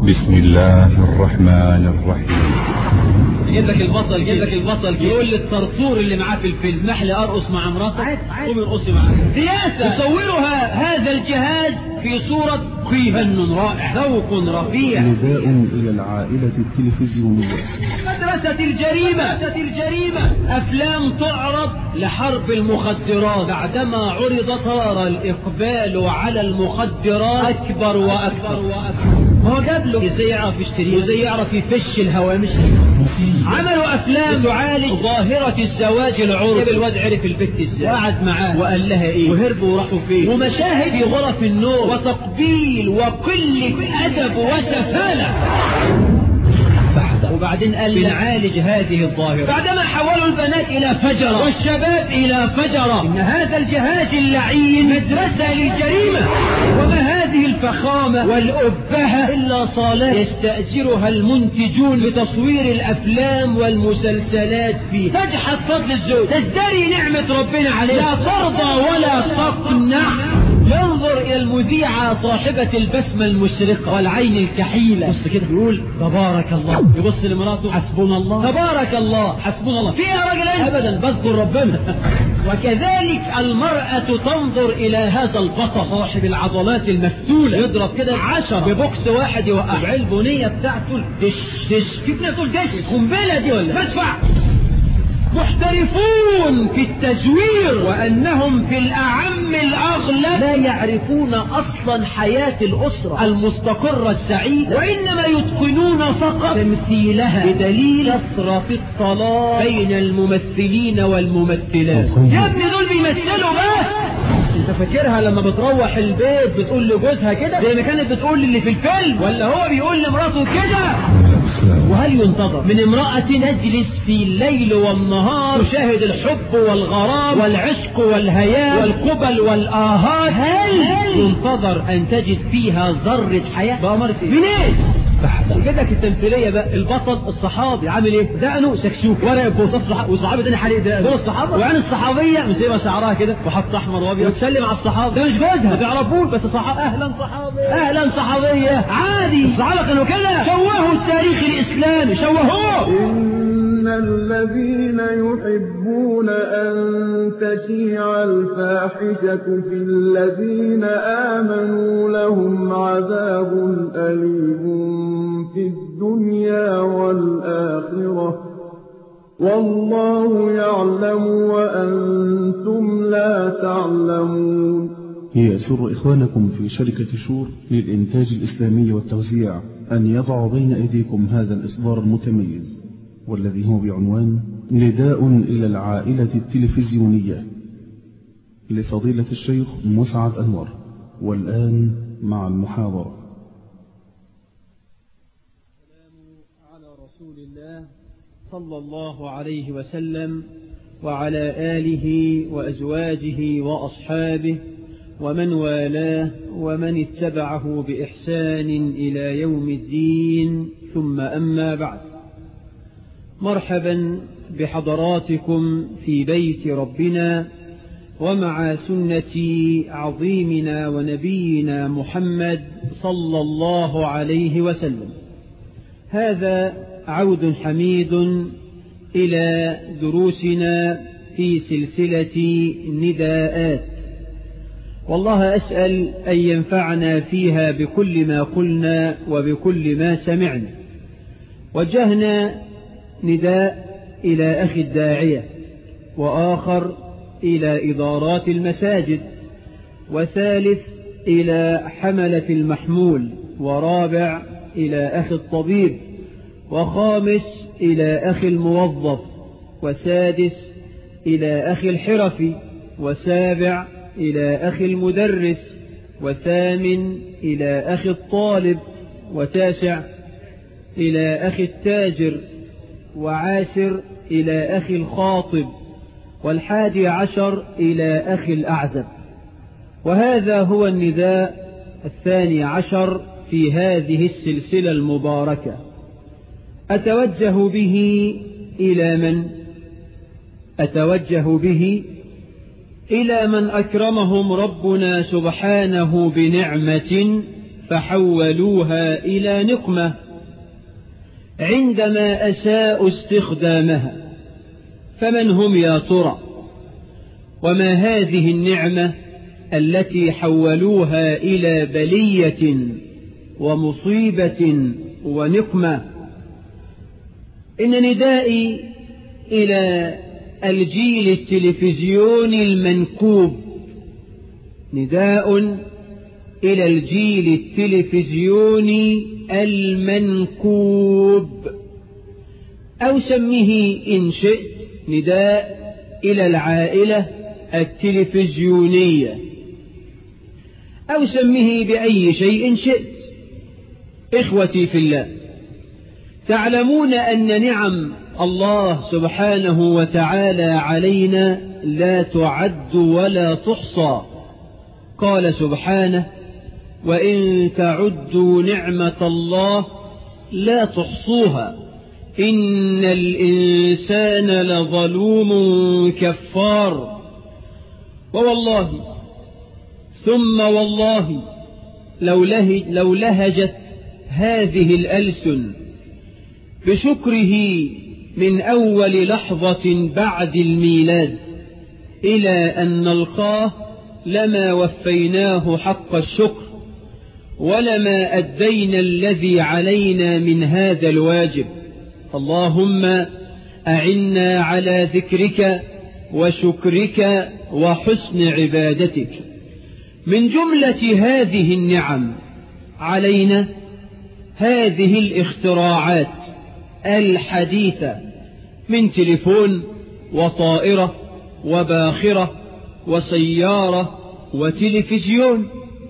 بسم الله الرحمن الرحيم. يجيب لك البطل يقول للطرطور اللي معاه في الفيلم اسمح لي ارقص مع مراتك، قومي ارقصي معاه. سياسة يصورها هذا الجهاز في صورة فن رائع، ذوق رفيع. نداء إلى العائلة التلفزيونية. مدرسة الجريمة أفلام تعرض لحرب المخدرات. بعدما عرض صار الإقبال على المخدرات أكبر وأكثر. هو جاب له ازاي يعرف يشتريه وازاي يعرف يفش الهوامش. عملوا افلام تعالج ظاهرة الزواج العرضي. جاب الواد عرف البت ازاي وقعد معاه وقال لها ايه وهربوا وراحوا فين، ومشاهد في غرف النوم وتقبيل وقلة ادب وسفالة. وبعدين قال بنعالج هذه الظاهرة بعدما حولوا البنات إلى فجرة والشباب إلى فجرة. إن هذا الجهاز اللعين مدرسة للجريمة. وما هذه الفخامة والأبهة إلا صالات يستأجرها المنتجون لتصوير الأفلام والمسلسلات فيه. تجحد فضل الزوج، تزدري نعمة ربنا عليه، لا ترضى ولا تقنع. ينظر إلى المذيعة صاحبة البسمة المشرقة والعين الكحيلة، بص كده يقول تبارك الله، يبص لمراته حسبنا الله، تبارك الله حسبنا الله. في يا راجل أبدا بذكر ربنا. وكذلك المرأة تنظر إلى هذا البطل صاحب العضلات المفتولة، يضرب كده 10 ببوكس واحد يوقع البنية بتاعته دش كيف تقول دش قنبلة دي ولا مدفع. محترفون في التزوير وأنهم في الأعم الأغلب لا يعرفون أصلا حياة الأسرة المستقرة السعيدة، وإنما يتقنون فقط تمثيلها، بدليل كثرة الطلاق بين الممثلين والممثلات. يا ابني دول بيمثلوا بس. انت فاكرها لما بتروح البيت بتقول لجوزها كده زي ما كانت بتقول اللي في الفيلم، ولا هو بيقول لمراته كده؟ وهل ينتظر من امرأة تجلس في الليل والنهار تشاهد الحب والغرام والعشق والهيام والقبل والآهات، هل ينتظر أن تجد فيها ذرة حياة؟ بأمرت منين؟ جدك التمثيلية بقى البطل الصحابي عامل ايه؟ دقنه شكشوك ورق بوصف وصحابي تاني حريق دقنه. دول الصحابة وعن الصحابية مسيبة شعرها كده وحط احمر وابيض وتسلم على الصحابة. ده مش جوزها ما تعرفوش بس صحابة. اهلا صحابي اهلا صحابية عادي. الصحابة كانوا كده، شوهوا التاريخ الاسلامي شوهوه. إن الذين يحبون أن تشيع الفاحشة في الذين آمنوا لهم عذاب أليم في الدنيا والآخرة والله يعلم وأنتم لا تعلمون. يسر إخوانكم في شركة شور للإنتاج الإسلامي والتوزيع أن يضع بين أيديكم هذا الإصدار المتميز والذي هو بعنوان نداء إلى العائلة التلفزيونية لفضيلة الشيخ مسعد أنور. والآن مع المحاضرة. على رسول الله صلى الله عليه وسلم وعلى آله وأزواجه وأصحابه ومن والاه ومن اتبعه بإحسان إلى يوم الدين، ثم أما بعد. مرحبا بحضراتكم في بيت ربنا ومع سنة عظيمنا ونبينا محمد صلى الله عليه وسلم. هذا عود حميد إلى دروسنا في سلسلة نداءات، والله أسأل أن ينفعنا فيها بكل ما قلنا وبكل ما سمعنا. وجهنا نداء إلى أخي الداعية، وآخر إلى إدارات المساجد، وثالث إلى حملة المحمول، ورابع إلى أخي الطبيب، وخامس إلى أخي الموظف، وسادس إلى أخي الحرفي، وسابع إلى أخي المدرس، وثامن إلى أخي الطالب، وتاسع إلى أخي التاجر، وعاشر إلى أخي الخاطب، وال11 إلى أخي الأعزب. وهذا هو النداء 12 في هذه السلسلة المباركة. أتوجه به إلى من؟ أتوجه به إلى من أكرمهم ربنا سبحانه بنعمة فحولوها إلى نقمة عندما أساءوا استخدامها. فمن هم يا ترى؟ وما هذه النعمة التي حولوها إلى بلية ومصيبة ونقمة؟ إن ندائي إلى الجيل التلفزيوني المنكوب، نداء إلى الجيل التلفزيوني المنكوب، أو سميه إن شئت نداء إلى العائلة التلفزيونية، أو سميه بأي شيء شئت. إخوتي في الله، تعلمون أن نعم الله سبحانه وتعالى علينا لا تعد ولا تحصى. قال سبحانه: وإن تعدوا نعمة الله لا تحصوها إن الإنسان لظلوم كفار. ووالله ثم والله لو لهجت هذه الألسن بشكره من أول لحظة بعد الميلاد إلى أن نلقاه لما وفيناه حق الشكر، ولما أدينا الذي علينا من هذا الواجب. اللهم أعنا على ذكرك وشكرك وحسن عبادتك. من جملة هذه النعم علينا هذه الاختراعات الحديثة من تليفون وطائرة وباخرة وسيارة وتلفزيون.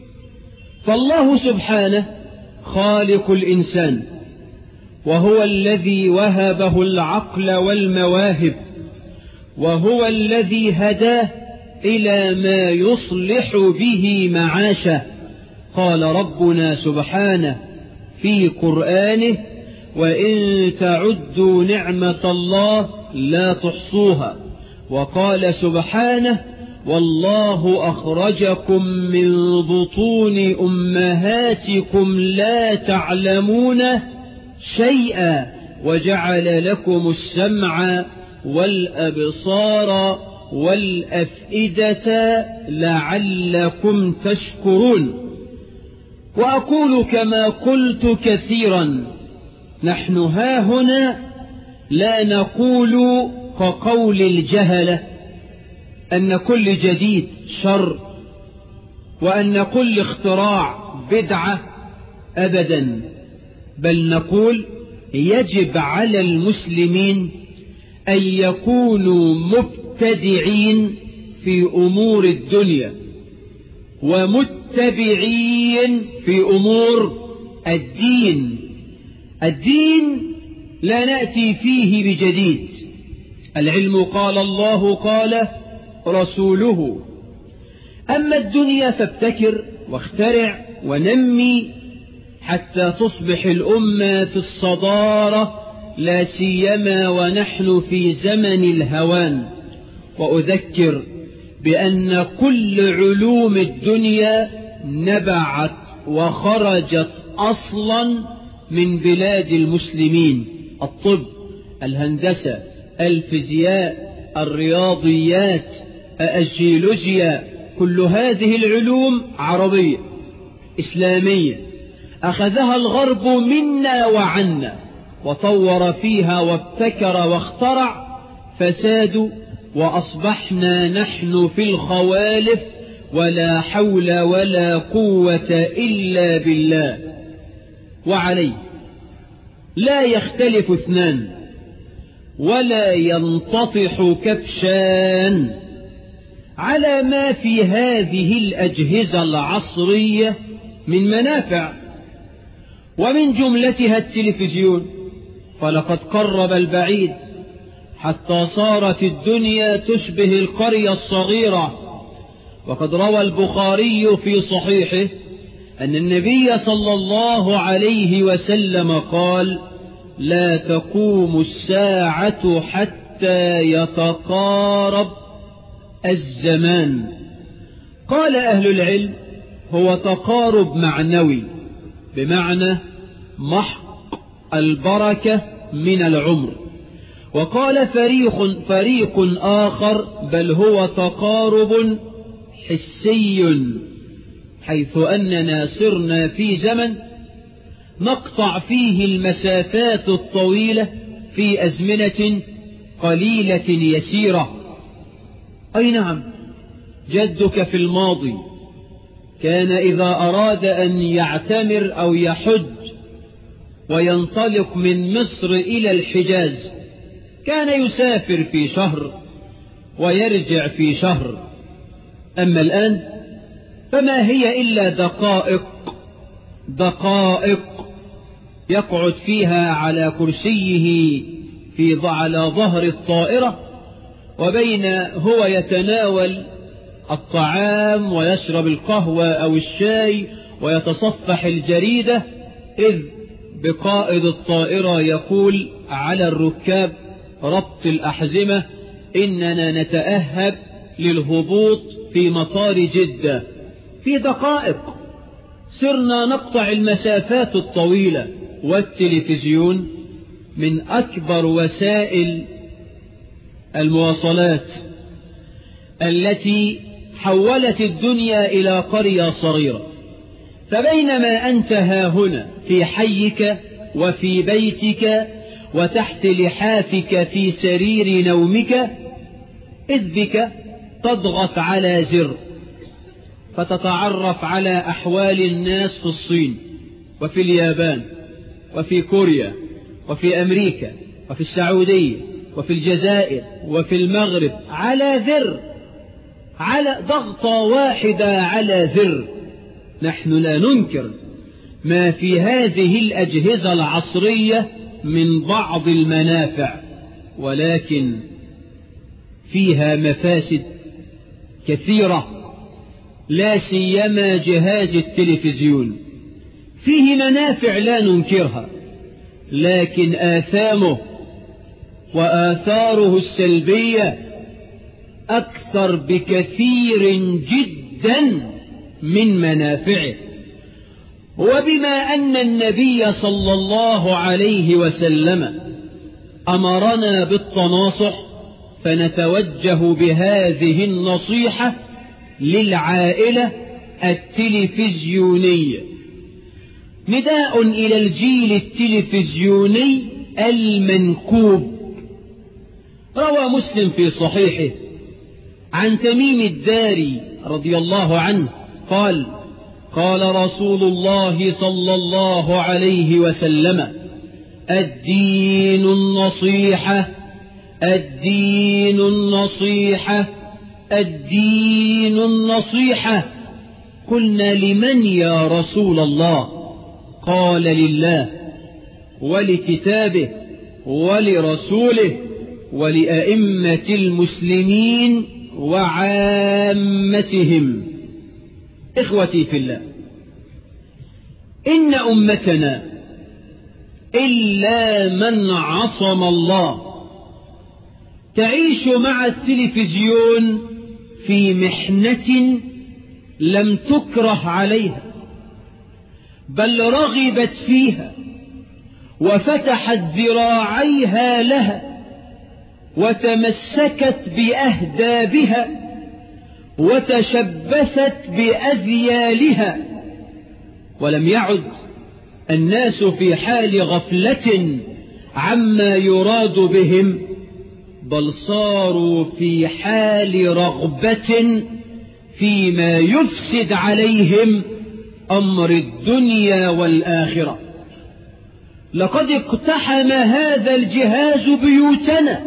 فالله سبحانه خالق الإنسان، وهو الذي وهبه العقل والمواهب، وهو الذي هداه إلى ما يصلح به معاشه. قال ربنا سبحانه في قرآنه: وإن تعدوا نعمة الله لا تحصوها. وقال سبحانه: والله أخرجكم من بطون أمهاتكم لا تعلمون شيئا وجعل لكم السمع والأبصار والأفئدة لعلكم تشكرون. وأقول كما قلت كثيرا: نحن هاهنا لا نقول كقول الجهلة أن كل جديد شر، وأن كل اختراع بدعة، أبدا، بل نقول يجب على المسلمين أن يكونوا مبتدعين في أمور الدنيا ومتبعين في أمور الدين. الدين لا نأتي فيه بجديد. العلم قال الله قال رسوله. أما الدنيا فابتكر واخترع ونمي حتى تصبح الأمة في الصدارة، لا سيما ونحن في زمن الهوان. وأذكر بأن كل علوم الدنيا نبعت وخرجت أصلا من بلاد المسلمين: الطب، الهندسة، الفيزياء، الرياضيات، الجيولوجيا، كل هذه العلوم عربية إسلامية أخذها الغرب منا وعنا وطور فيها وابتكر واخترع، فسادوا وأصبحنا نحن في الخوالف، ولا حول ولا قوة إلا بالله. وعليه لا يختلف اثنان ولا ينتطح كبشان على ما في هذه الأجهزة العصرية من منافع، ومن جملتها التلفزيون. فلقد قرب البعيد حتى صارت الدنيا تشبه القرية الصغيرة. وقد روى البخاري في صحيحه أن النبي صلى الله عليه وسلم قال: لا تقوم الساعة حتى يتقارب الزمان. قال أهل العلم: هو تقارب معنوي، بمعنى محق البركة من العمر. وقال فريق آخر بل هو تقارب حسي، حيث أننا صرنا في زمن نقطع فيه المسافات الطويلة في أزمنة قليلة يسيرة. أي نعم، جدك في الماضي كان إذا أراد أن يعتمر أو يحج وينطلق من مصر إلى الحجاز كان يسافر في شهر ويرجع في شهر. أما الآن فما هي إلا دقائق يقعد فيها على كرسيه على ظهر الطائرة، وبين هو يتناول الطعام ويشرب القهوة أو الشاي ويتصفح الجريدة، إذ بقائد الطائرة يقول على الركاب ربط الأحزمة إننا نتأهب للهبوط في مطار جدة. في دقائق صرنا نقطع المسافات الطويلة. والتلفزيون من أكبر وسائل المواصلات التي حولت الدنيا إلى قرية صغيرة. فبينما أنت هاهنا في حيك وفي بيتك وتحت لحافك في سرير نومك، إذ بك تضغط على زر فتتعرف على أحوال الناس في الصين وفي اليابان وفي كوريا وفي أمريكا وفي السعودية وفي الجزائر وفي المغرب على زر، على ضغطة واحدة على زر. نحن لا ننكر ما في هذه الأجهزة العصرية من بعض المنافع، ولكن فيها مفاسد كثيرة، لا سيما جهاز التلفزيون فيه منافع لا ننكرها، لكن آثامه وآثاره السلبية أكثر بكثير جدا من منافعه. وبما أن النبي صلى الله عليه وسلم أمرنا بالتناصح، فنتوجه بهذه النصيحة للعائلة التلفزيونية، نداء إلى الجيل التلفزيوني المنكوب. روى مسلم في صحيحه عن تميم الداري رضي الله عنه قال: قال رسول الله صلى الله عليه وسلم: الدين النصيحة، الدين النصيحة، الدين النصيحة. قلنا: لمن يا رسول الله؟ قال: لله ولكتابه ولرسوله ولأئمة المسلمين وعامتهم. إخوتي في الله، إن أمتنا إلا من عصم الله تعيش مع التلفزيون في محنة لم تكره عليها، بل رغبت فيها وفتحت ذراعيها لها وتمسكت بأهدابها وتشبثت بأذيالها، ولم يعد الناس في حال غفلة عما يراد بهم، بل صاروا في حال رغبة فيما يفسد عليهم أمر الدنيا والآخرة. لقد اقتحم هذا الجهاز بيوتنا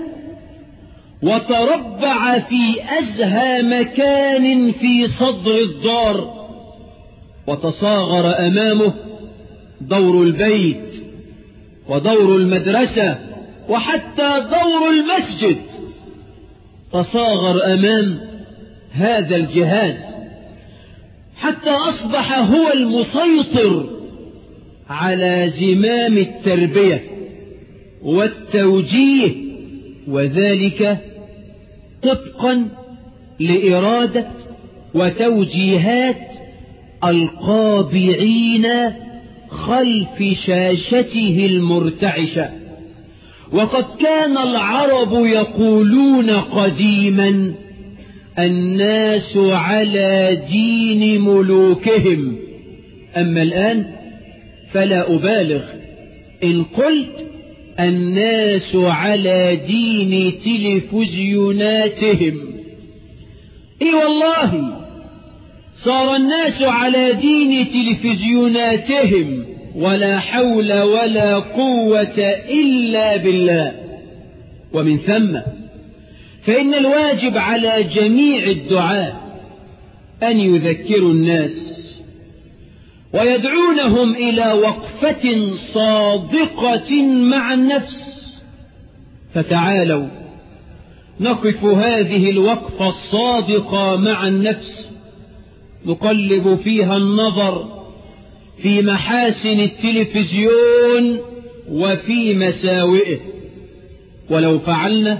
وتربع في أزهى مكان في صدر الدار، وتصاغر أمامه دور البيت ودور المدرسة وحتى دور المسجد، تصاغر أمام هذا الجهاز حتى أصبح هو المسيطر على زمام التربية والتوجيه، وذلك طبقا لإرادة وتوجيهات القابعين خلف شاشته المرتعشة. وقد كان العرب يقولون قديما: الناس على دين ملوكهم. أما الآن فلا أبالغ إن قلت الناس على دين تلفزيوناتهم. إي والله صار الناس على دين تلفزيوناتهم، ولا حول ولا قوة إلا بالله. ومن ثم فإن الواجب على جميع الدعاة أن يذكروا الناس ويدعونهم إلى وقفة صادقة مع النفس. فتعالوا نقف هذه الوقفة الصادقة مع النفس، نقلب فيها النظر في محاسن التلفزيون وفي مساوئه. ولو فعلنا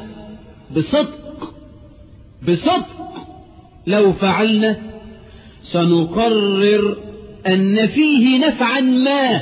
بصدق لو فعلنا سنقرر أن فيه نفعا ما،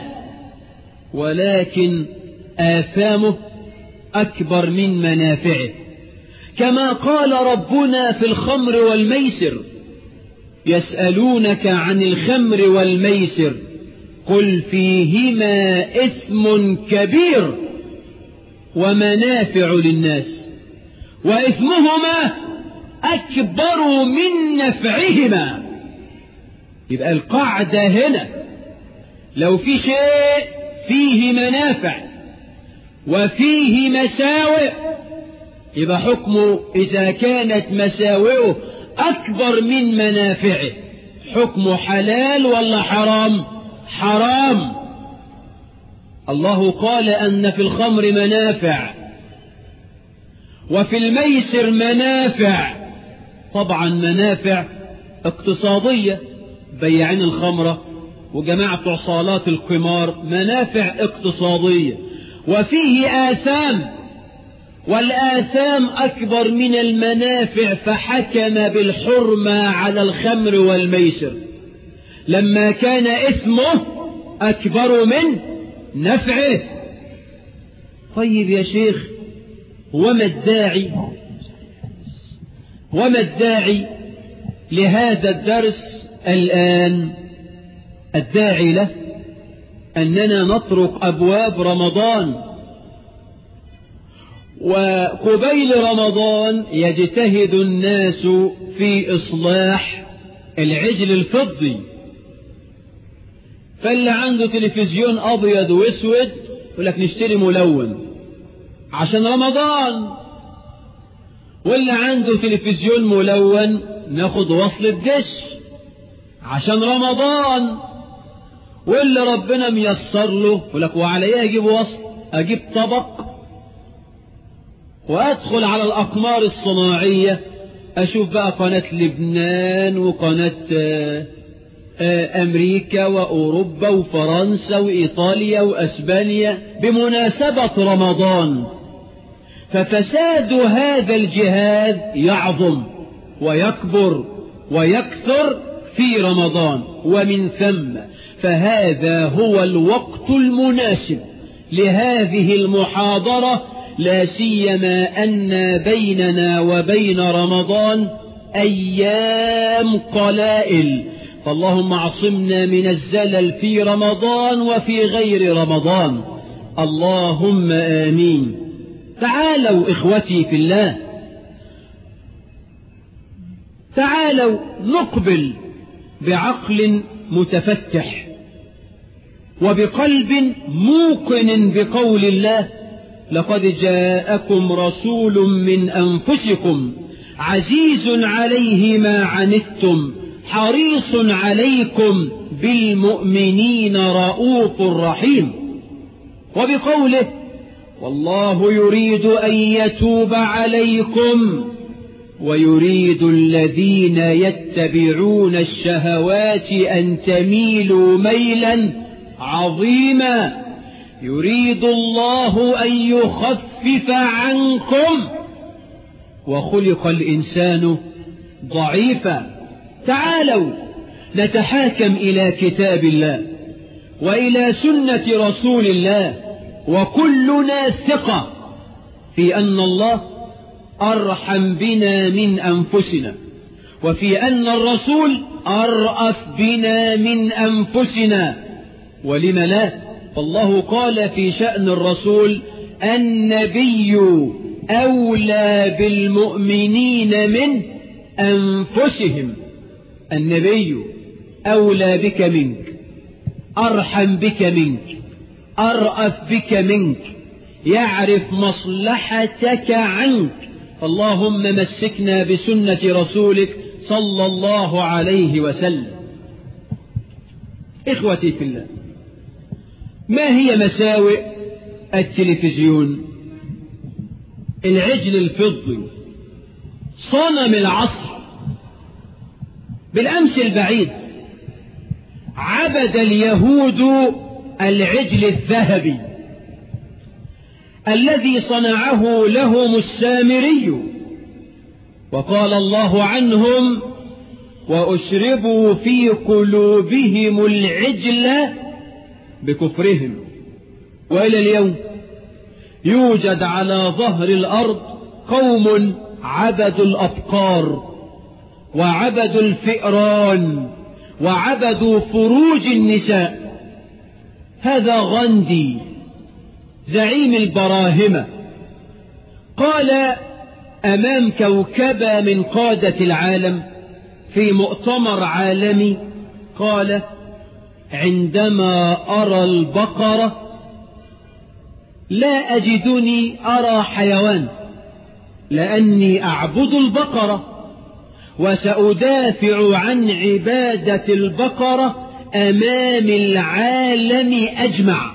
ولكن آثامه أكبر من منافعه. كما قال ربنا في الخمر والميسر: يسألونك عن الخمر والميسر قل فيهما إثم كبير ومنافع للناس وإثمهما أكبر من نفعهما. يبقى القاعدة هنا لو في شيء فيه منافع وفيه مساوئ، يبقى حكمه إذا كانت مساوئه أكبر من منافعه حكمه حلال ولا حرام؟ حرام. الله قال أن في الخمر منافع وفي الميسر منافع، طبعا منافع اقتصادية، بياعين الخمرة وجماعة صالات القمار منافع اقتصادية، وفيه آثام، والآثام أكبر من المنافع، فحكم بالحرمة على الخمر والميسر لما كان إثمه أكبر من نفعه. طيب يا شيخ، وما الداعي لهذا الدرس الآن؟ الداعي له أننا نطرق أبواب رمضان، وقبيل رمضان يجتهد الناس في إصلاح العجل الفضي. فاللي عنده تلفزيون أبيض واسود يقول لك نشتري ملون عشان رمضان، واللي عنده تلفزيون ملون ناخد وصل الدش عشان رمضان، واللي ربنا ميسر له يقول لك وعلى ايه اجيب وصل؟ اجيب طبق وادخل على الاقمار الصناعية اشوف بقى قناة لبنان وقناة امريكا واوروبا وفرنسا وايطاليا واسبانيا بمناسبة رمضان. ففساد هذا الجهاد يعظم ويكبر ويكثر في رمضان. ومن ثم فهذا هو الوقت المناسب لهذه المحاضرة، لا سيما أن بيننا وبين رمضان أيام قلائل، فاللهم اعصمنا من الزلل في رمضان وفي غير رمضان، اللهم آمين. تعالوا إخوتي في الله، تعالوا نقبل بعقل متفتح وبقلب موقن بقول الله: لقد جاءكم رسول من أنفسكم عزيز عليه ما عنتم حريص عليكم بالمؤمنين رؤوف رحيم. وبقوله: والله يريد أن يتوب عليكم ويريد الذين يتبعون الشهوات أن تميلوا ميلا عظيما، يريد الله أن يخفف عنكم وخلق الإنسان ضعيفا. تعالوا نتحاكم إلى كتاب الله وإلى سنة رسول الله، وكلنا ثقة في أن الله أرحم بنا من أنفسنا، وفي أن الرسول أرأف بنا من أنفسنا. ولم لا؟ فالله قال في شأن الرسول: النبي أولى بالمؤمنين من أنفسهم. النبي أولى بك منك، أرحم بك منك، أرأف بك منك، يعرف مصلحتك عنك. اللهم مسكنا بسنة رسولك صلى الله عليه وسلم. إخوتي في الله، ما هي مساوئ التلفزيون؟ العجل الفضي صنم العصر. بالأمس البعيد عبد اليهود العجل الذهبي الذي صنعه لهم السامري، وقال الله عنهم: وأشربوا في قلوبهم العجل بكفرهم. وإلى اليوم يوجد على ظهر الأرض قوم عبدوا الأبقار وعبدوا الفئران وعبدوا فروج النساء. هذا غاندي زعيم البراهمة قال أمام كوكبة من قادة العالم في مؤتمر عالمي، قال: عندما أرى البقرة لا أجدني أرى حيوان، لأني أعبد البقرة وسأدافع عن عبادة البقرة أمام العالم أجمع.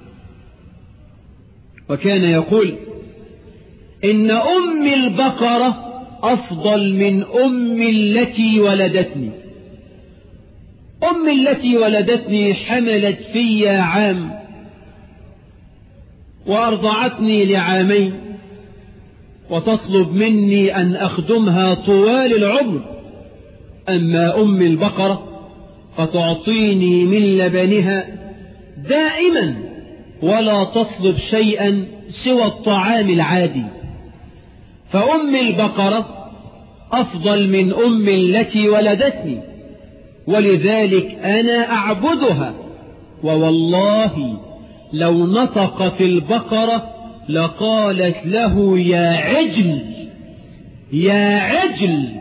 وكان يقول: إن أمي البقرة أفضل من أمي التي ولدتني. أمي التي ولدتني حملت في عام وأرضعتني لعامين، وتطلب مني أن أخدمها طوال العمر. أما أمي البقرة فتعطيني من لبنها دائما ولا تطلب شيئا سوى الطعام العادي. فأمي البقرة أفضل من أمي التي ولدتني، ولذلك أنا أعبدها. ووالله لو نطقت البقرة لقالت له: يا عجل يا عجل،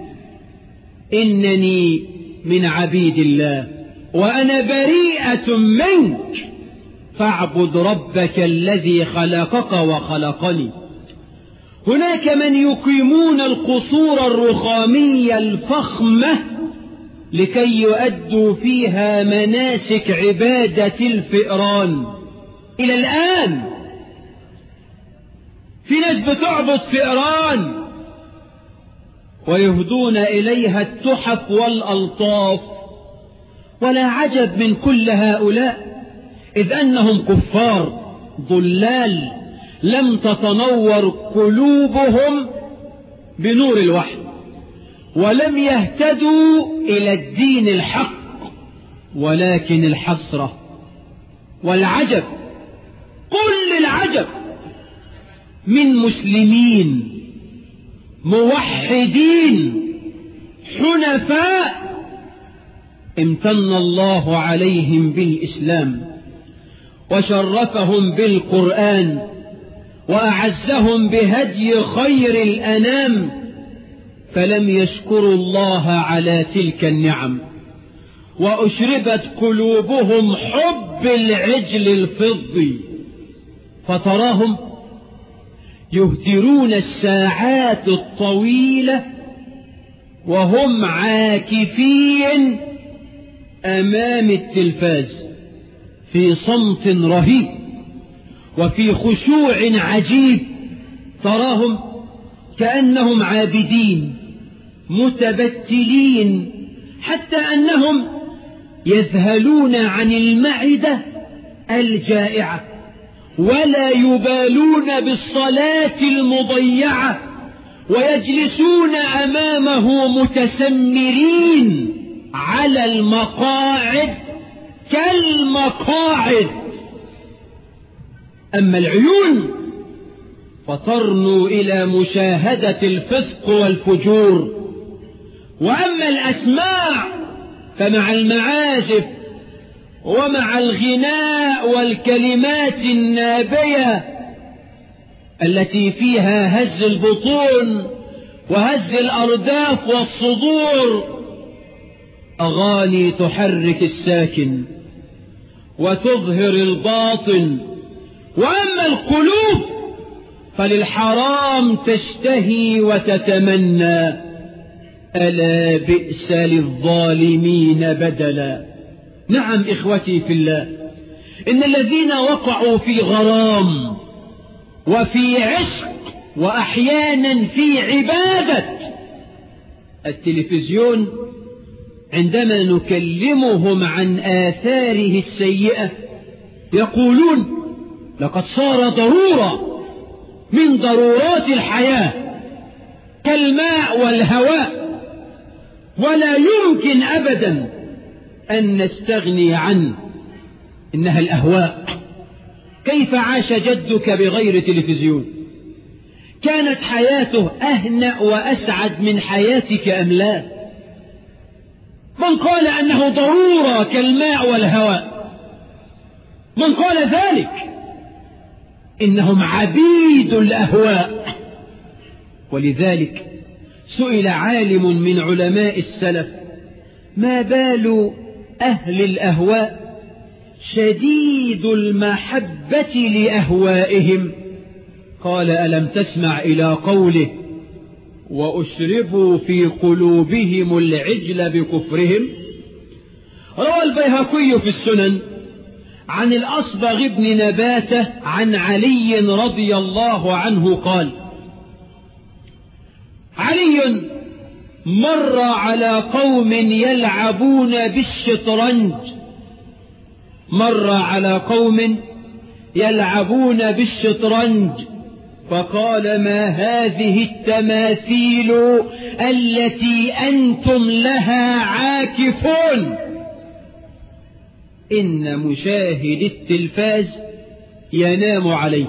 إنني من عبيد الله وأنا بريئة منك، فاعبد ربك الذي خلقك وخلقني. هناك من يقيمون القصور الرخامية الفخمة لكي يؤدوا فيها مناسك عبادة الفئران. إلى الآن في ناس بتعبد فئران ويهدون إليها التحف والألطاف. ولا عجب من كل هؤلاء، إذ أنهم كفار ضلال لم تتنور قلوبهم بنور الوحي، ولم يهتدوا إلى الدين الحق. ولكن الحسرة والعجب، كل العجب، من مسلمين موحدين حنفاء امتن الله عليهم بالإسلام وشرفهم بالقرآن وأعزهم بهدي خير الأنام، فلم يشكروا الله على تلك النعم، وأشربت قلوبهم حب العجل الفضي، فتراهم يهدرون الساعات الطويلة وهم عاكفين أمام التلفاز في صمت رهيب وفي خشوع عجيب. تراهم كأنهم عابدين متبتلين، حتى أنهم يذهلون عن المعدة الجائعة ولا يبالون بالصلاة المضيعة، ويجلسون أمامه متسمرين على المقاعد كالمقاعد. أما العيون فترنو إلى مشاهدة الفسق والفجور، وأما الأسماع فمع المعازف ومع الغناء والكلمات النابية التي فيها هز البطون وهز الأرداف والصدور، أغاني تحرك الساكن وتظهر الباطن. وأما القلوب فللحرام تشتهي وتتمنى، ألا بئس للظالمين بدلا. نعم إخوتي في الله، إن الذين وقعوا في غرام وفي عشق وأحيانا في عبادة التلفزيون، عندما نكلمهم عن آثاره السيئة يقولون لقد صار ضرورة من ضرورات الحياة كالماء والهواء، ولا يمكن أبدا أن نستغني عنه. إنها الأهواء. كيف عاش جدك بغير تلفزيون؟ كانت حياته أهنأ وأسعد من حياتك أم لا؟ من قال أنه ضرورة كالماء والهواء؟ من قال ذلك؟ إنهم عبيد الأهواء. ولذلك سئل عالم من علماء السلف: ما بال أهل الأهواء شديد المحبة لأهوائهم؟ قال: ألم تسمع إلى قوله: وأشربوا في قلوبهم العجل بكفرهم؟ روى البيهقي في السنن عن الأصبغ بن نباتة عن علي رضي الله عنه قال: علي مر على قوم يلعبون بالشطرنج، مر على قوم يلعبون بالشطرنج فقال: ما هذه التماثيل التي أنتم لها عاكفون؟ إن مشاهد التلفاز ينام عليه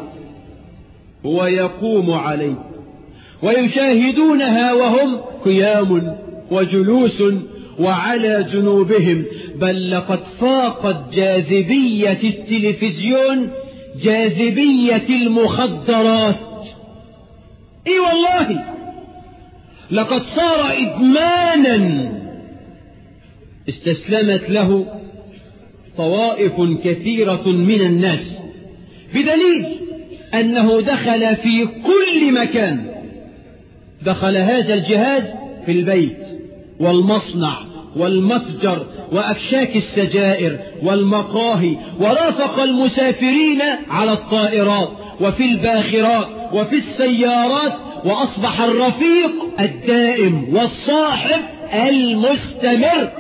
ويقوم عليه، ويشاهدونها وهم قيام وجلوس وعلى جنوبهم، بل لقد فاقت جاذبية التلفزيون جاذبية المخدرات. اي والله، لقد صار إدمانا استسلمت له طوائف كثيرة من الناس، بدليل أنه دخل في كل مكان. دخل هذا الجهاز في البيت والمصنع والمتجر وأكشاك السجائر والمقاهي، ورافق المسافرين على الطائرات وفي الباخرات وفي السيارات، وأصبح الرفيق الدائم والصاحب المستمر.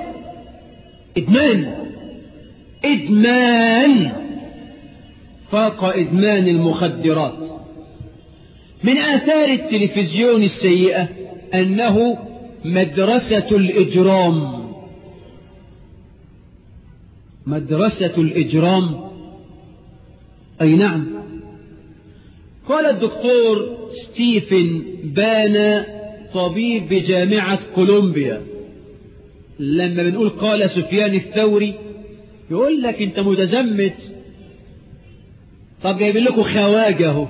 إدمان فاق إدمان المخدرات. من آثار التلفزيون السيئة أنه مدرسة الإجرام. مدرسة الإجرام، أي نعم. قال الدكتور ستيفن بانا طبيب بجامعة كولومبيا، لما بنقول قال سفيان الثوري يقول لك أنت متزمت. طب جايبين لكم خواجه.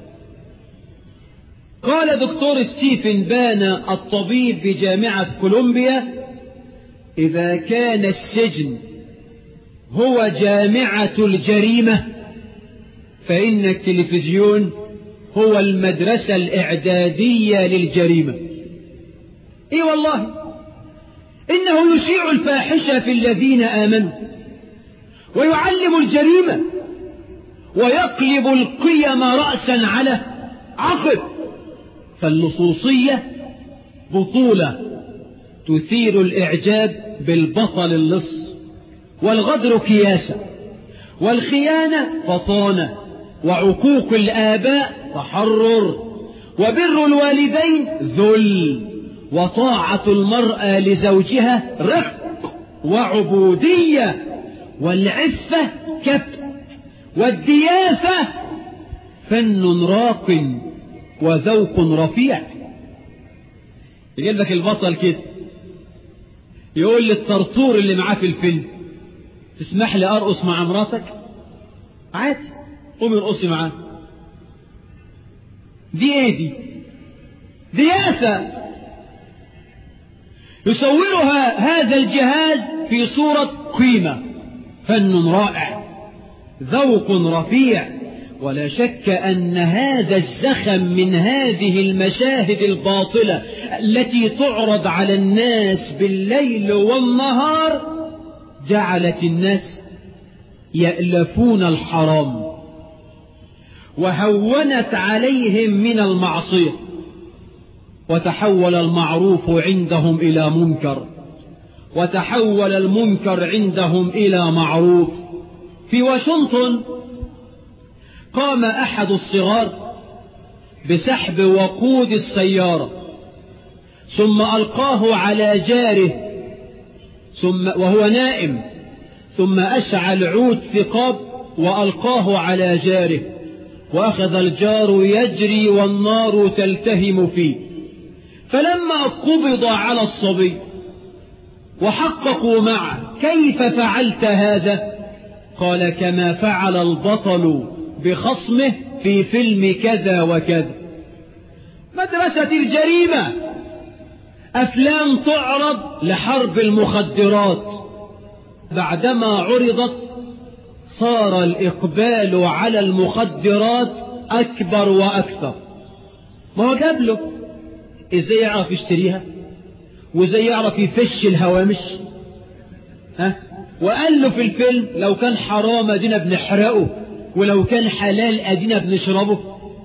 قال دكتور ستيفن بانا الطبيب بجامعة كولومبيا: إذا كان السجن هو جامعة الجريمة، فإن التلفزيون هو المدرسة الإعدادية للجريمة. إيه والله، إنه يشيع الفاحشة في الذين آمنوا، ويعلم الجريمة، ويقلب القيم رأسا على عقب. فاللصوصية بطولة تثير الإعجاب بالبطل اللص، والغدر كياسة، والخيانة فطانة، وعقوق الآباء تحرر، وبر الوالدين ذل، وطاعة المرأة لزوجها رق وعبودية، والعفة كبت، والديافة فن راق وذوق رفيع. يجيب لك البطل كده يقول للطرطور اللي معاه في الفيلم تسمح لي أرقص مع مراتك؟ عادي، قومي ارقصي معاه. دي ايه دي؟ ديافة يصورها هذا الجهاز في صورة قيمة، فن رائع، ذوق رفيع. ولا شك أن هذا الزخم من هذه المشاهد الباطلة التي تعرض على الناس بالليل والنهار جعلت الناس يألفون الحرام، وهونت عليهم من المعصية، وتحول المعروف عندهم إلى منكر، وتحول المنكر عندهم إلى معروف. في واشنطن قام أحد الصغار بسحب وقود السيارة ثم ألقاه على جاره وهو نائم، ثم أشعل عود ثقاب وألقاه على جاره، وأخذ الجار يجري والنار تلتهم فيه. فلما قبض على الصبي وحققوا معه كيف فعلت هذا؟ قال كما فعل البطل بخصمه في فيلم كذا وكذا. مدرسة الجريمة، أفلام تعرض لحرب المخدرات، بعدما عرضت صار الإقبال على المخدرات أكبر وأكثر. ما هو جاب له إزاي يعرف يشتريها، وإزاي يعرف يفش الهوامش، وقال له في الفيلم لو كان حرام أدينا بنحرقه، ولو كان حلال أدينا بنشربه.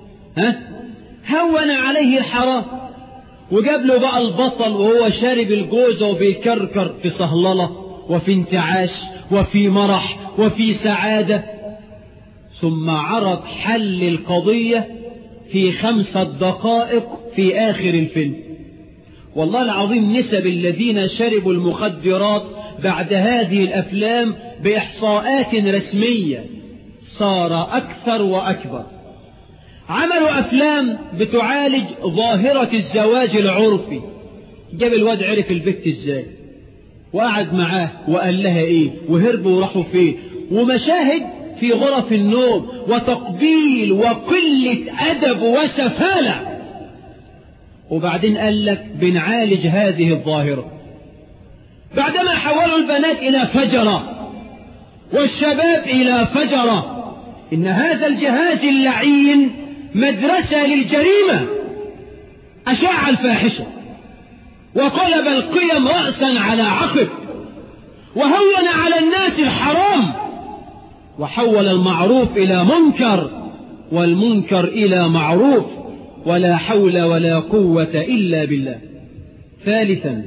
هون عليه الحرام، وجاب له بقى البطل وهو شارب الجوزة وبيكركر في صهللة وفي انتعاش وفي مرح وفي سعادة، ثم عرض حل القضية في 5 دقائق في آخر الفيلم. والله العظيم نسب الذين شربوا المخدرات بعد هذه الأفلام بإحصاءات رسمية صار أكثر وأكبر. عملوا أفلام بتعالج ظاهرة الزواج العرفي، جاب الواد عرف البت ازاي، وقعد معاه وقال لها ايه، وهربوا وراحوا فين، ومشاهد في غرف النوم وتقبيل وقلة أدب وسفالة. وبعدين قال لك بنعالج هذه الظاهرة. بعدما حولوا البنات إلى فجرة والشباب إلى فجرة، إن هذا الجهاز اللعين مدرسة للجريمة، أشاع الفاحشة وقلب القيم رأسا على عقب، وهون على الناس الحرام، وحول المعروف إلى منكر والمنكر إلى معروف، ولا حول ولا قوة إلا بالله. ثالثا،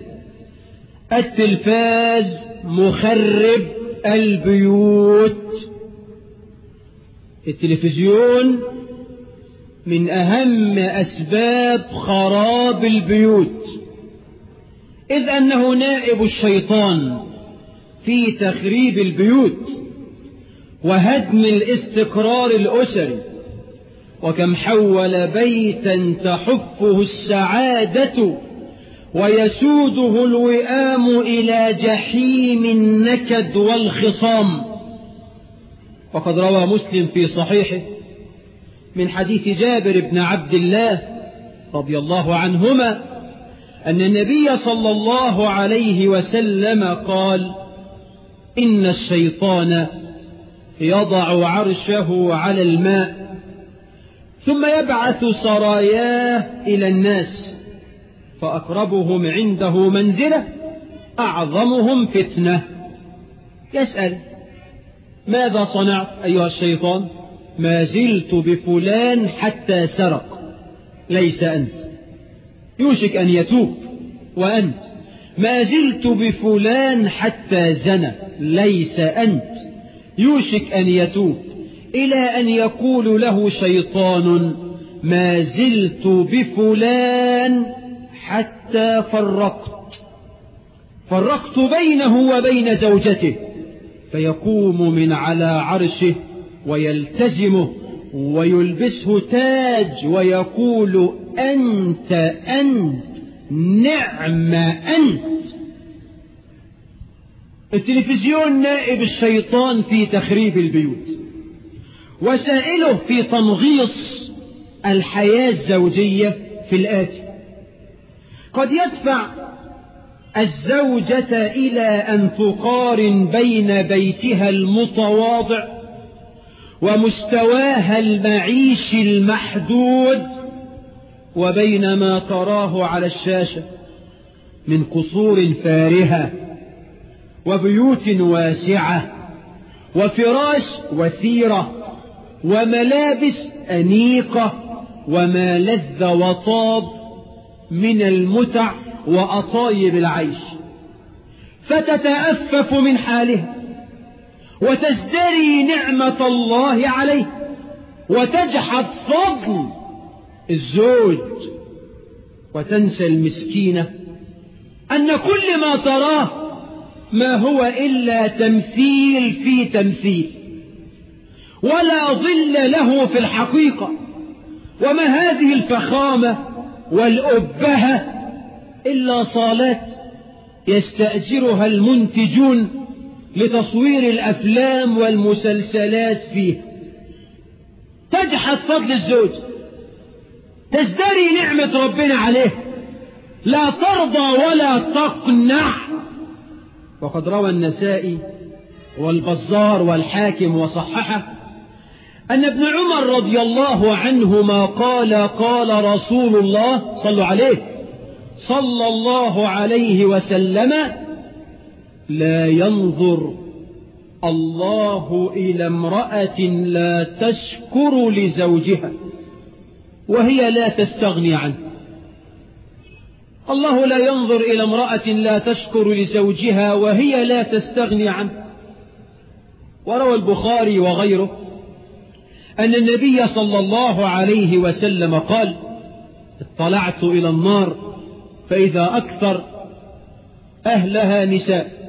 التلفاز مخرب البيوت. التلفزيون من أهم أسباب خراب البيوت، إذ أنه نائب الشيطان في تخريب البيوت وهدم الاستقرار الأسري. وكم حول بيتا تحفه السعادة ويسوده الوئام إلى جحيم النكد والخصام. وقد روى مسلم في صحيحه من حديث جابر بن عبد الله رضي الله عنهما أن النبي صلى الله عليه وسلم قال: إن الشيطان يضع عرشه على الماء ثم يبعث سراياه إلى الناس، فأقربهم عنده منزلة أعظمهم فتنة. يسأل: ماذا صنعت أيها الشيطان؟ ما زلت بفلان حتى سرق، ليس أنت، يوشك أن يتوب، وأنت ما زلت بفلان حتى زنى، ليس أنت، يوشك أن يتوب، إلى أن يقول له شيطان: ما زلت بفلان حتى فرقت بينه وبين زوجته، فيقوم من على عرشه ويلتزمه ويلبسه تاج ويقول أنت نعم أنت. التلفزيون نائب الشيطان في تخريب البيوت، وسائله في تنغيص الحياة الزوجية في الآتي: قد يدفع الزوجة إلى أن تقارن بين بيتها المتواضع ومستواها المعيشي المحدود وبين ما تراه على الشاشة من قصور فارهة وبيوت واسعة وفراش وثيرة وملابس أنيقة وما لذ وطاب من المتع وأطايب العيش، فتتأفف من حالها وتزدري نعمة الله عليه وتجحد فضل الزوج، وتنسى المسكينة أن كل ما تراه ما هو إلا تمثيل في تمثيل، ولا ظل له في الحقيقة. وما هذه الفخامة والأبهة إلا صالات يستأجرها المنتجون لتصوير الأفلام والمسلسلات فيه. تجحد فضل الزوج، تزدري نعمة ربنا عليه، لا ترضى ولا تقنع. وقد روى النسائي والبزار والحاكم وصححه أن ابن عمر رضي الله عنهما قال: قال رسول الله صلى الله عليه وسلم: لا ينظر الله إلى امرأة لا تشكر لزوجها وهي لا تستغني عنه. الله لا ينظر إلى امرأة لا تشكر لزوجها وهي لا تستغني عنه. وروى البخاري وغيره أن النبي صلى الله عليه وسلم قال: اطلعت إلى النار فإذا أكثر أهلها نساء.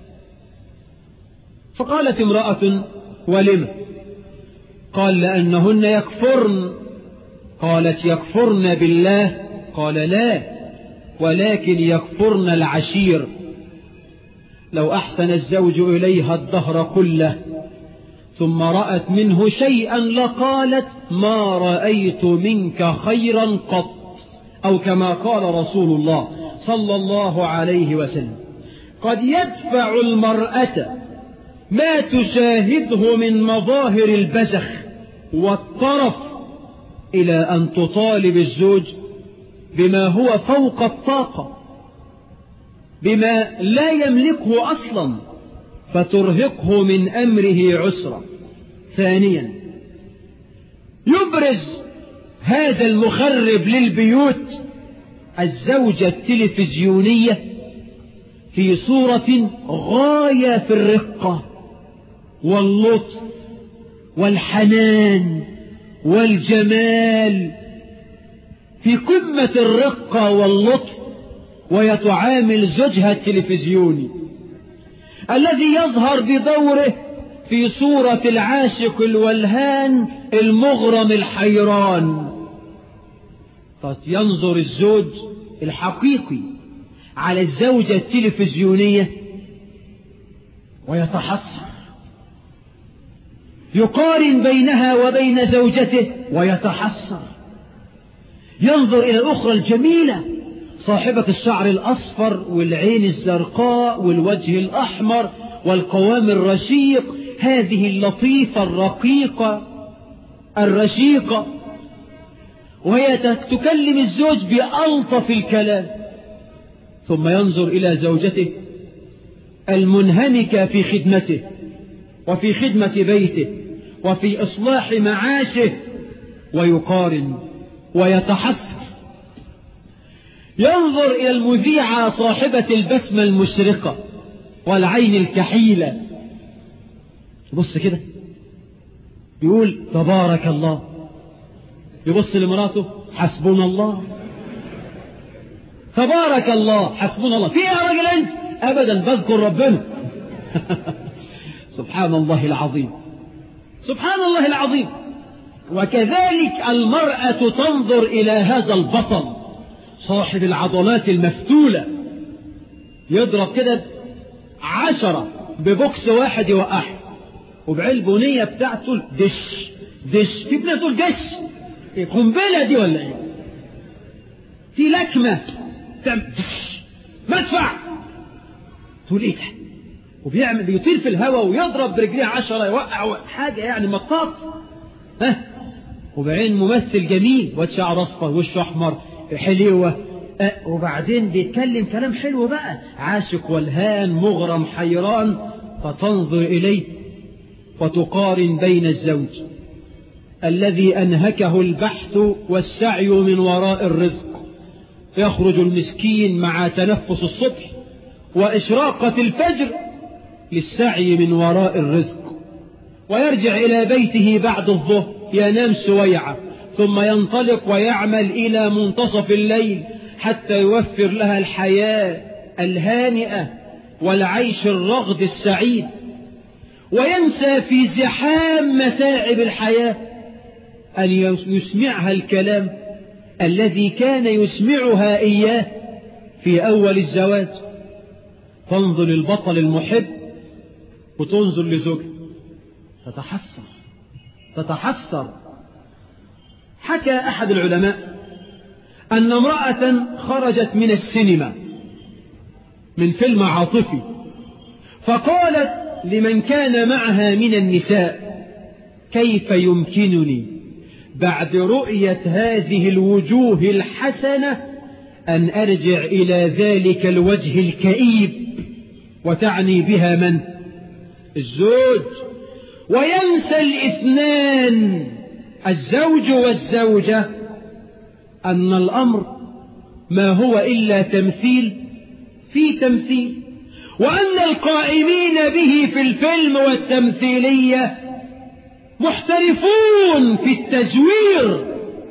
فقالت امرأة: ولم؟ قال: لأنهن يكفرن. قالت: يكفرن بالله؟ قال: لا، ولكن يكفرن العشير. لو أحسن الزوج إليها الدهر كله ثم رأت منه شيئا لقالت: ما رأيت منك خيرا قط، أو كما قال رسول الله صلى الله عليه وسلم. قد يدفع المرأة ما تشاهده من مظاهر البذخ والطرف إلى أن تطالب الزوج بما هو فوق الطاقة، بما لا يملكه أصلا، فترهقه من أمره عسرا. ثانيا، يبرز هذا المخرب للبيوت الزوجة التلفزيونية في صورة غاية في الرقة واللطف والحنان والجمال، في قمة الرقة واللطف، ويتعامل زوجها التلفزيوني الذي يظهر بدوره في صورة العاشق الولهان المغرم الحيران. قد ينظر الزوج الحقيقي على الزوجة التلفزيونية ويتحسر، يقارن بينها وبين زوجته ويتحسر، ينظر إلى الأخرى الجميلة صاحبة الشعر الأصفر والعين الزرقاء والوجه الأحمر والقوام الرشيق، هذه اللطيفة الرقيقة الرشيقة، وهي تكلم الزوج بألطف الكلام. ثم ينظر إلى زوجته المنهمكة في خدمته وفي خدمة بيته وفي إصلاح معاشه ويقارن ويتحسر. ينظر إلى المذيعة صاحبة البسمة المشرقة والعين الكحيلة، يبص كده يقول تبارك الله، يبص لمراته حسبنا الله، تبارك الله حسبنا الله. في يا راجل أنت؟ أبدا، بذكر ربنا. سبحان الله العظيم، سبحان الله العظيم. وكذلك المرأة تنظر إلى هذا البطل صاحب العضلات المفتولة، يضرب كده 10 ببوكس واحد يوقعه، وبعلبونية بتاعته دش دش، في بنات تقول دش، قنبلة دي ولا ايه؟ في لكمة دش مدفع، تقول ايه ده؟ وبيعمل بيطير في الهواء ويضرب برجليه 10 يوقع حاجة يعني مطاط، وبعدين ممثل جميل وشعر اصفر وشه احمر حليوة، وبعدين بيتكلم كلام حلو بقى، عاشق والهان مغرم حيران، فتنظر إليه وتقارن بين الزوج الذي أنهكه البحث والسعي من وراء الرزق، يخرج المسكين مع تنفس الصبح وإشراقة الفجر للسعي من وراء الرزق، ويرجع إلى بيته بعد الظهر ينام سويعة، ثم ينطلق ويعمل إلى منتصف الليل حتى يوفر لها الحياة الهانئة والعيش الرغد السعيد، وينسى في زحام متاعب الحياة أن يسمعها الكلام الذي كان يسمعها إياه في أول الزواج. تنظر البطل المحب وتنظر لزوجها تتحسر. حكى أحد العلماء أن امرأة خرجت من السينما من فيلم عاطفي، فقالت لمن كان معها من النساء: كيف يمكنني بعد رؤية هذه الوجوه الحسنة أن أرجع إلى ذلك الوجه الكئيب؟ وتعني بها من؟ الزوج. وينسى الاثنان الزوج والزوجة أن الأمر ما هو إلا تمثيل في تمثيل، وأن القائمين به في الفيلم والتمثيلية محترفون في التزوير،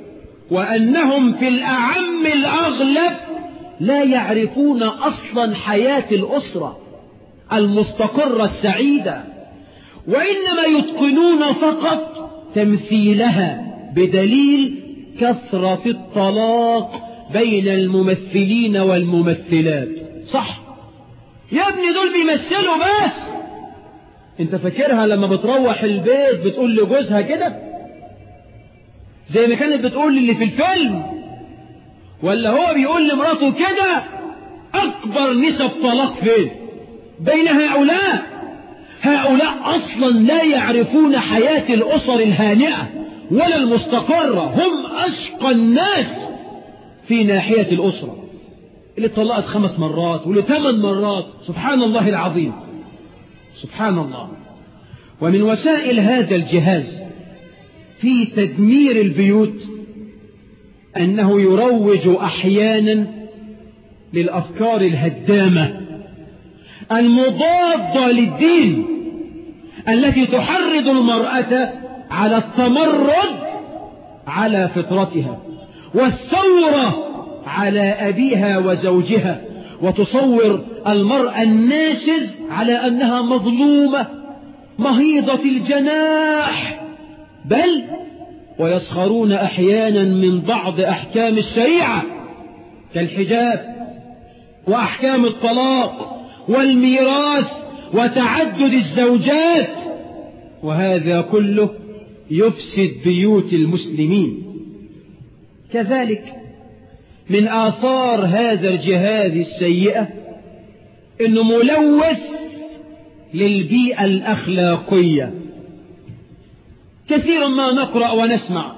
وأنهم في الأعم الأغلب لا يعرفون أصلا حياة الأسرة المستقرة السعيدة، وإنما يتقنون فقط تمثيلها، بدليل كثرة الطلاق بين الممثلين والممثلات. صح يا ابني، دول بيمثلوا بس. انت فاكرها لما بتروح البيت بتقول لجوزها كده زي ما كانت بتقول اللي في الفيلم؟ ولا هو بيقول لمراته كده؟ أكبر نسب طلاق فين؟ بين هؤلاء أصلا لا يعرفون حياة الأسر الهانئة ولا المستقرة، هم أشقى الناس في ناحية الأسرة، اللي طلقت 5 مرات واللي 8 مرات. سبحان الله العظيم، سبحان الله. ومن وسائل هذا الجهاز في تدمير البيوت أنه يروج أحيانا للأفكار الهدامة المضادة للدين، التي تحرض المرأة على التمرد على فطرتها والثورة على أبيها وزوجها، وتصور المرأة الناشز على أنها مظلومة مهيضة الجناح، بل ويسخرون أحيانا من بعض أحكام الشريعة كالحجاب وأحكام الطلاق والميراث وتعدد الزوجات، وهذا كله يفسد بيوت المسلمين. كذلك من آثار هذا الجهاد السيئة إنه ملوث للبيئة الأخلاقية. كثيرا ما نقرأ ونسمع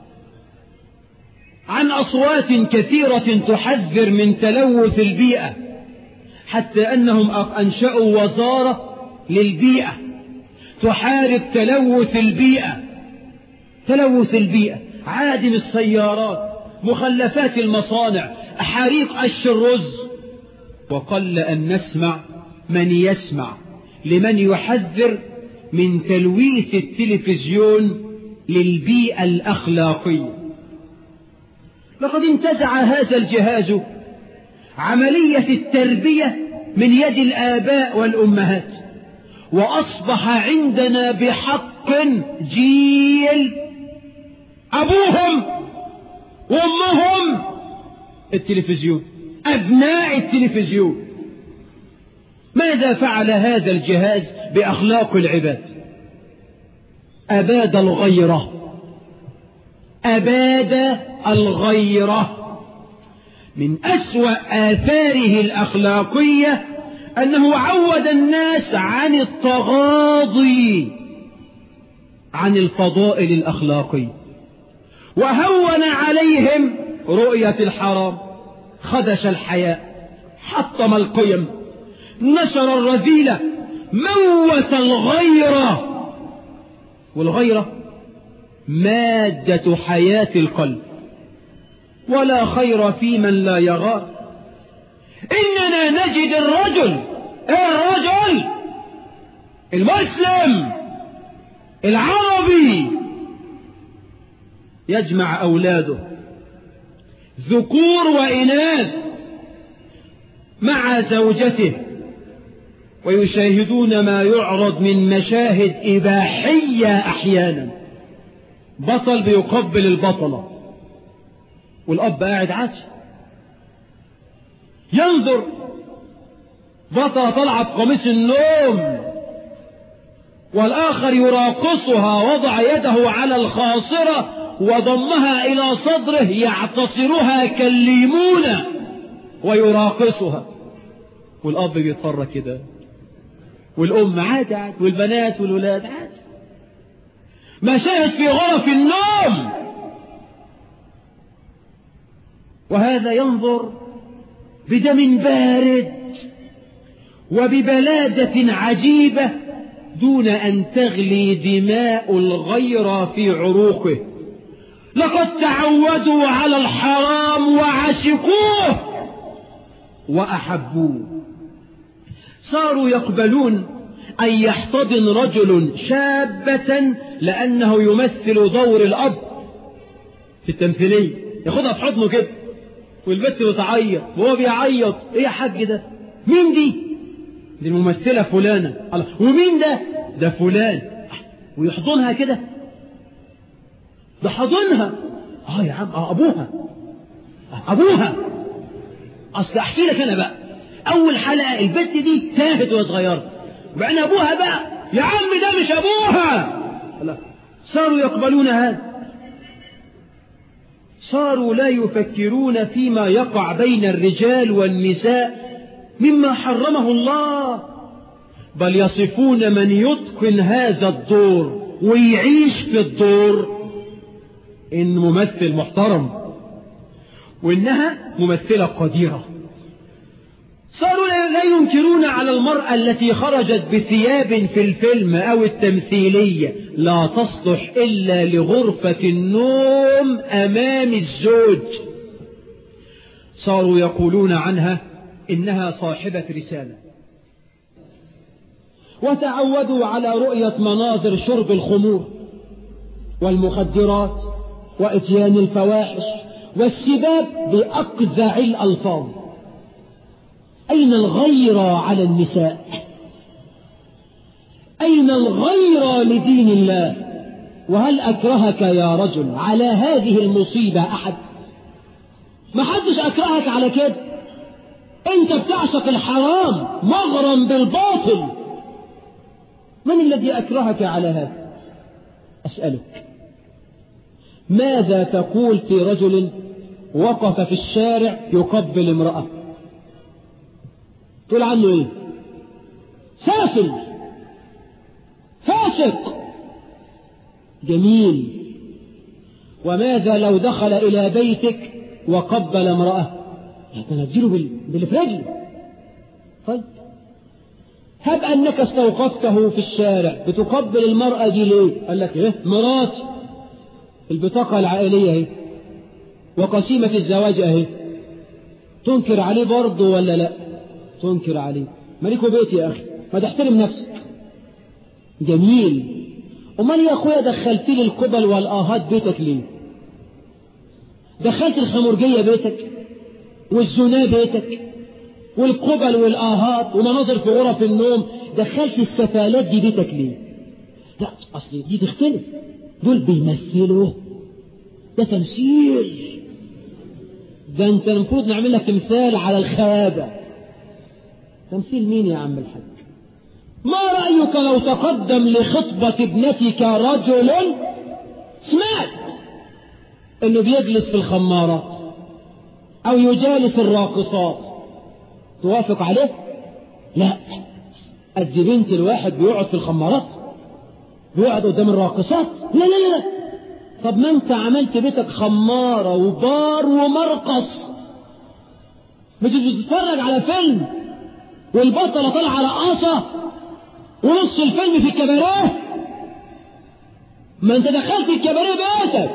عن أصوات كثيرة تحذر من تلوث البيئة، حتى أنهم أنشأوا وزارة للبيئة تحارب تلوث البيئة. تلوث البيئة، عادم السيارات، مخلفات المصانع، حريق قش الرز. وقل أن نسمع من يسمع لمن يحذر من تلويث التلفزيون للبيئة الأخلاقية. لقد انتزع هذا الجهاز عملية التربية من يد الآباء والأمهات، وأصبح عندنا بحق جيل أبوهم وأمهم التلفزيون، أبناء التلفزيون. ماذا فعل هذا الجهاز بأخلاق العباد؟ أباد الغيرة، أباد الغيرة. من أسوأ آثاره الأخلاقية أنه عود الناس عن التغاضي عن الفضائل الأخلاقية، وهون عليهم رؤية الحرام، خدش الحياء، حطم القيم، نشر الرذيلة، موت الغيرة. والغيرة مادة حياة القلب، ولا خير في من لا يغار. إننا نجد الرجل المسلم العربي يجمع أولاده ذكور وإناث مع زوجته ويشاهدون ما يعرض من مشاهد إباحية. أحيانا بطل بيقبل البطلة والأب قاعد عاجز ينظر، بطلة طلعت قميص النوم والآخر يراقصها، وضع يده على الخاصرة وضمها إلى صدره يعتصرها كالليمونة ويراقصها، والأب بيتفرج كده، والأم عادي والبنات والولاد عادي. مشاهد في غرف النوم، وهذا ينظر بدم بارد وببلادة عجيبة دون أن تغلي دماء الغيرة في عروقه. لقد تعودوا على الحرام وعشقوه وأحبوه. صاروا يقبلون أن يحتضن رجل شابة لأنه يمثل دور الأب في التمثيلية، ياخدها في حضنه كده والبنت بتعيط وهو بيعيط. ايه يا حاج ده؟ مين دي؟ دي الممثلة فلانة. الله، ومين ده؟ ده فلان. ويحضنها كده، ده حضنها. يا عم أبوها. أصل أحكي لك أنا بقى، أول حلقة البنت دي تاهت وهي صغيرة، وبعدين أبوها بقى يا عم ده مش أبوها. الله. صاروا يقبلون هذا، صاروا لا يفكرون فيما يقع بين الرجال والنساء مما حرمه الله، بل يصفون من يتقن هذا الدور ويعيش في الدور إن ممثل محترم وإنها ممثلة قديرة. صاروا لا ينكرون على المرأة التي خرجت بثياب في الفيلم أو التمثيلية لا تصلح إلا لغرفة النوم أمام الزوج، صاروا يقولون عنها إنها صاحبة رسالة. وتعودوا على رؤية مناظر شرب الخمور والمخدرات وإتيان الفواحش والسباب بأقذع الألفاظ. أين الغيرة على النساء؟ أين الغيرة لدين الله؟ وهل أكرهك يا رجل على هذه المصيبة أحد؟ ما حدش أكرهك على كده، أنت بتعشق الحرام مغرم بالباطل. من الذي أكرهك على هذا؟ أسألك، ماذا تقول في رجل وقف في الشارع يقبل امرأة؟ تقول عنه ايه؟ سافل، فاسق. جميل. وماذا لو دخل إلى بيتك وقبل امرأة؟ هتنجله بالفرجل. طيب، هب أنك استوقفته في الشارع بتقبل المرأة دي ليه؟ قال لك ايه؟ مراتي، البطاقة العائلية اهي وقسيمة الزواج اهي. تنكر عليه برضه ولا لا؟ تنكر عليه. مالك بيتي يا أخي، ما تحترم نفسك. جميل. أمال يا أخويا دخلت لي القبل والآهات بيتك ليه؟ دخلت الخمرجية بيتك والزنا بيتك والقبل والآهات ومناظر في غرف النوم دخلت السفالات دي بيتك ليه؟ لا أصل دي تختلف، دول بيمثلوا، ده تمثيل، ده أنت المفروض نعمل لك تمثال على الخيابة. تمثيل مين يا عم الحاج؟ ما رأيك لو تقدم لخطبة ابنتك رجل سمعت انه بيجلس في الخمارات او يجالس الراقصات، توافق عليه؟ لا. قد بنت الواحد بيقعد في الخمارات، بيقعد قدام الراقصات؟ لا لا لا. طب ما انت عملت بيتك خمارة وبار ومرقص، مش بتتفرج على فيلم والبطلة طالعة رقاصة ونص الفيلم في الكباريه؟ ما انت دخلت الكباريه بيتك.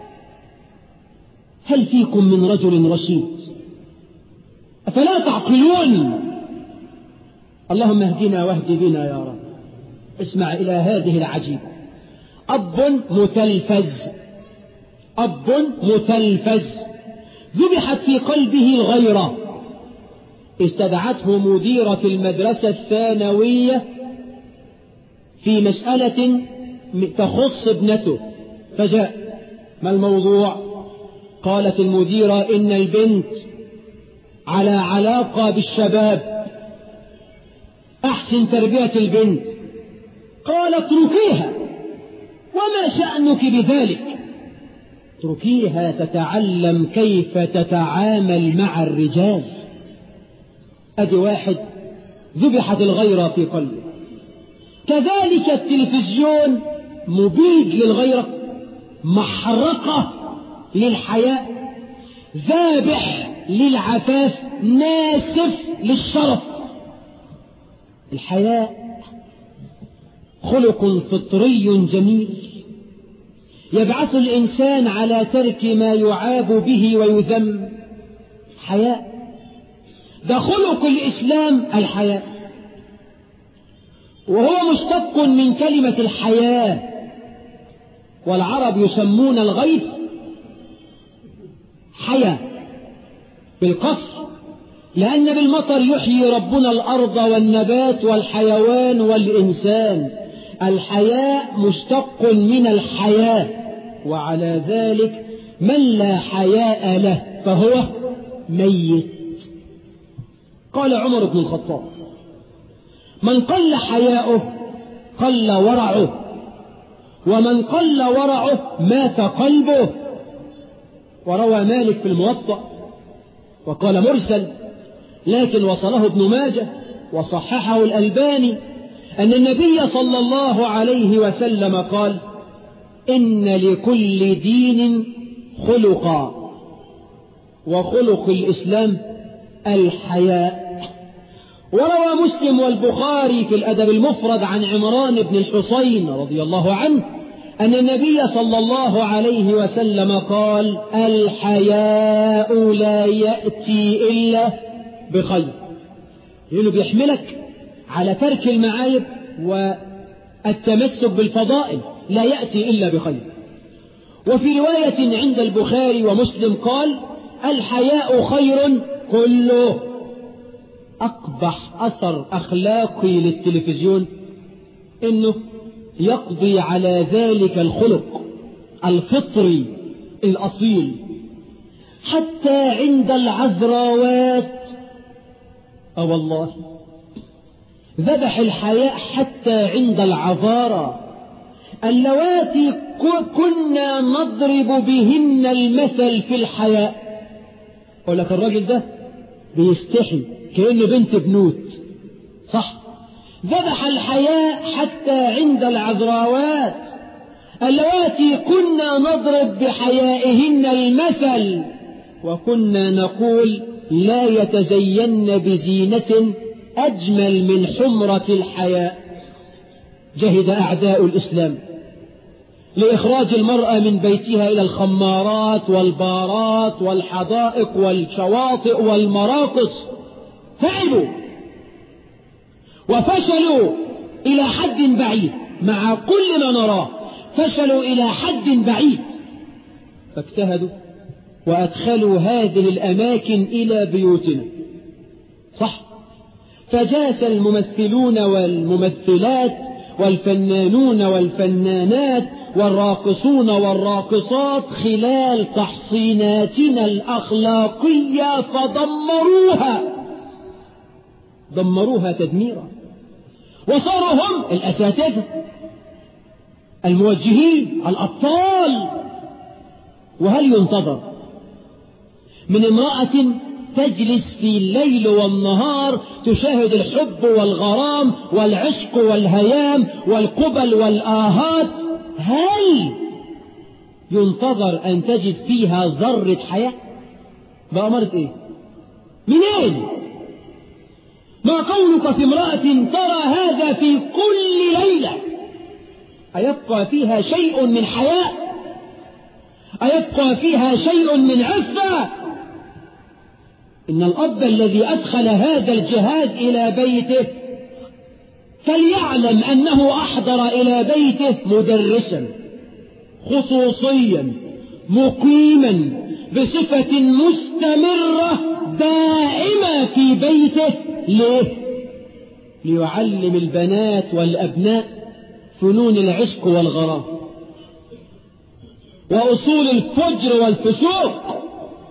هل فيكم من رجل رشيد؟ أفلا تعقلون؟ اللهم اهدنا واهد بنا يا رب. اسمع إلى هذه العجيبة. أب متلفز، أب متلفز ذبحت في قلبه الغيرة، استدعته مديرة المدرسة الثانوية في مسألة تخص ابنته، فجاء. ما الموضوع؟ قالت المديرة إن البنت على علاقة بالشباب، أحسن تربية البنت. قال اتركيها، وما شأنك بذلك؟ اتركيها تتعلم كيف تتعامل مع الرجال. أدي واحد ذبحت الغيرة في قلبه. كذلك التلفزيون مبيد للغيرة، محرقة للحياء، ذابح للعفاف، ناسف للشرف. الحياء خلق فطري جميل يبعث الإنسان على ترك ما يعاب به ويذم. حياء ده خلق الإسلام، الحياء، وهو مشتق من كلمة الحياة، والعرب يسمون الغيث حياة بالقصر، لأن بالمطر يحيي ربنا الأرض والنبات والحيوان والإنسان. الحياء مشتق من الحياة، وعلى ذلك من لا حياء له فهو ميت. قال عمر بن الخطاب: من قل حياؤه قل ورعه، ومن قل ورعه مات قلبه. وروى مالك في الموطأ وقال مرسل، لكن وصله ابن ماجه وصححه الألباني، أن النبي صلى الله عليه وسلم قال: إن لكل دين خلقا، وخلق الإسلام الحياء. وروى مسلم والبخاري في الأدب المفرد عن عمران بن الحصين رضي الله عنه أن النبي صلى الله عليه وسلم قال: الحياء لا يأتي إلا بخير. لأنه بيحملك على ترك المعايب والتمسك بالفضائل، لا يأتي إلا بخير. وفي رواية عند البخاري ومسلم قال: الحياء خير كله. أقبح أثر أخلاقي للتلفزيون إنه يقضي على ذلك الخلق الفطري الأصيل. حتى عند العذراوات، والله ذبح الحياء حتى عند العذارى اللواتي كنا نضرب بهن المثل في الحياء. أقول لك الراجل ده بيستحي كأنه بنت بنوت، صح؟ ذبح الحياء حتى عند العذراوات اللواتي كنا نضرب بحيائهن المثل، وكنا نقول: لا يتزين بزينة أجمل من حمرة الحياء. جهد أعداء الإسلام لإخراج المرأة من بيتها إلى الخمارات والبارات والحدائق والشواطئ والمراقص، فعلوا وفشلوا إلى حد بعيد. مع كل ما نراه فشلوا إلى حد بعيد، فاجتهدوا وأدخلوا هذه الأماكن إلى بيوتنا، صح؟ فجاس الممثلون والممثلات والفنانون والفنانات والراقصون والراقصات خلال تحصيناتنا الأخلاقية دمروها تدميرا، وصاروا هم الأساتذة الموجهين الأبطال. وهل ينتظر من امرأة تجلس في الليل والنهار تشاهد الحب والغرام والعشق والهيام والقبل والآهات، هل ينتظر أن تجد فيها ذرة حياة؟ بأمارة إيه؟ منين؟ ما قولك في امرأة ترى هذا في كل ليلة؟ أيبقى فيها شيء من حياة؟ أيبقى فيها شيء من عفة؟ إن الأب الذي أدخل هذا الجهاز إلى بيته فليعلم أنه أحضر إلى بيته مدرسا خصوصيا مقيما بصفة مستمرة دائمة في بيته. ليه؟ ليعلم البنات والأبناء فنون العشق والغرام وأصول الفجر والفسوق.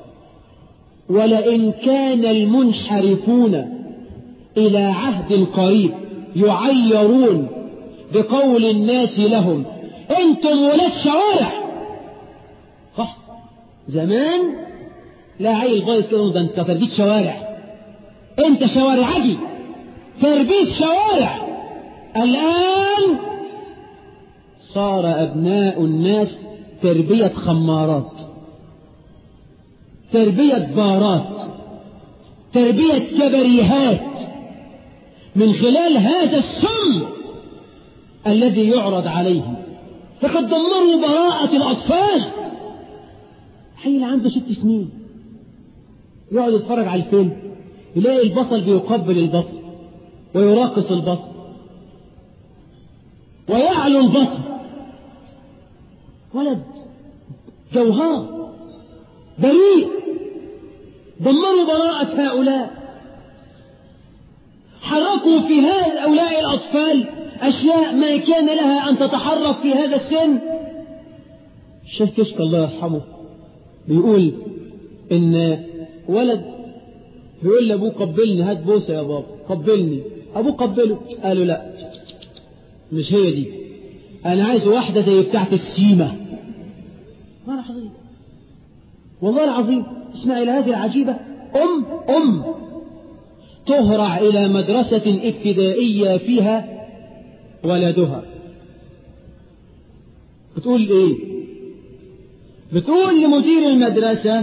ولئن كان المنحرفون إلى عهد قريب يعيرون بقول الناس لهم أنتم ولاد شوارع، صح؟ زمان لا عيل بايظ كده، ده أنت تربية شوارع، أنت شوارعجي تربية شوارع. الآن صار أبناء الناس تربية خمارات، تربية بارات، تربية كبريهات، من خلال هذا السم الذي يعرض عليه. فقد دمروا براءة الأطفال. حين عنده 6 سنين يقعد يتفرج على الفيلم، يلاقي البطل بيقبل البطل ويراقص البطل ويعلو البطل. ولد جوهر بريء، دمروا براءة هؤلاء، حركوا في هؤلاء الأطفال أشياء ما كان لها أن تتحرك في هذا السن. الشيخ كشك الله يرحمه بيقول إن ولد بيقول لأبوه قبلني، هات بوسة يا بابا قبلني. أبوه قبله، قالوا لا مش هي دي، أنا عايز واحدة زي بتاعت السيمة. والله العظيم، والله العظيم. اسمع إلى هذه العجيبة، أم تهرع إلى مدرسة ابتدائية فيها ولدها. بتقول إيه؟ بتقول لمدير المدرسة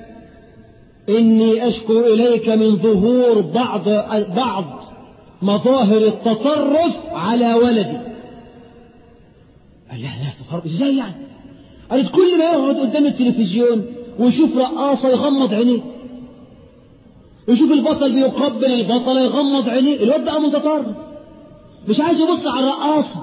إني أشكو إليك من ظهور بعض مظاهر التطرف على ولدي. قال لا تطرف إزاي يعني؟ قالت كل ما يقعد قدام التلفزيون ويشوف رقاصة يغمض عينيه، يشوف البطل بيقبل البطل يغمض عينيه. الواد بقى متطرف، مش عايز يبص على الرقاصة.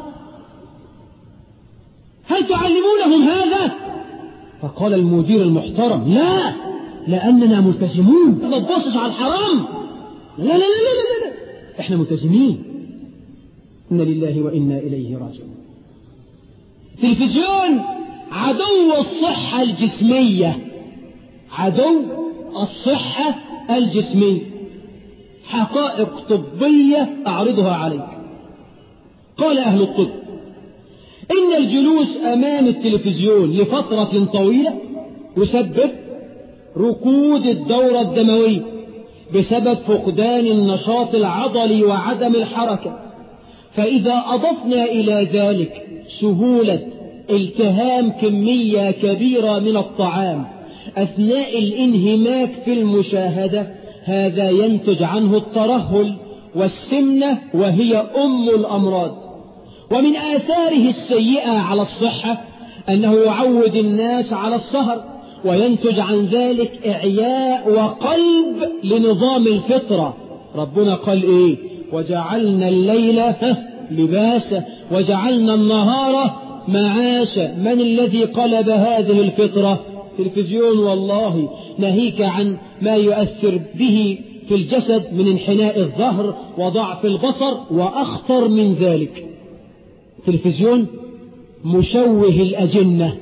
هل تعلمونهم هذا؟ فقال المدير المحترم لا، لأننا ملتزمون، ما تبصش على الحرام. لا لا لا لا لا لا، احنا ملتزمين. إن لله وإنا إليه راجعون. التلفزيون عدو الصحة الجسمية، عدو الصحة الجسمية. حقائق طبية أعرضها عليك. قال أهل الطب إن الجلوس أمام التلفزيون لفترة طويلة يسبب ركود الدورة الدموية بسبب فقدان النشاط العضلي وعدم الحركة. فإذا أضفنا إلى ذلك سهولة التهام كمية كبيرة من الطعام أثناء الانهماك في المشاهدة، هذا ينتج عنه الترهل والسمنة وهي أم الأمراض. ومن آثاره السيئة على الصحة أنه يعود الناس على السهر، وينتج عن ذلك إعياء وقلب لنظام الفطرة. ربنا قال إيه؟ وجعلنا الليل لباسا وجعلنا النهار معاشا. من الذي قلب هذه الفطرة؟ تلفزيون والله، ناهيك عن ما يؤثر به في الجسد من انحناء الظهر وضعف البصر، وأخطر من ذلك التلفزيون مشوه الأجنة.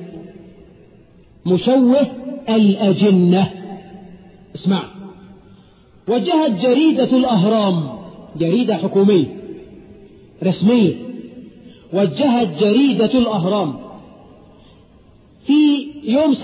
مشوه الأجنة. اسمع، وجهت جريدة الأهرام، جريدة حكومية رسمية، وجهت جريدة الأهرام في يوم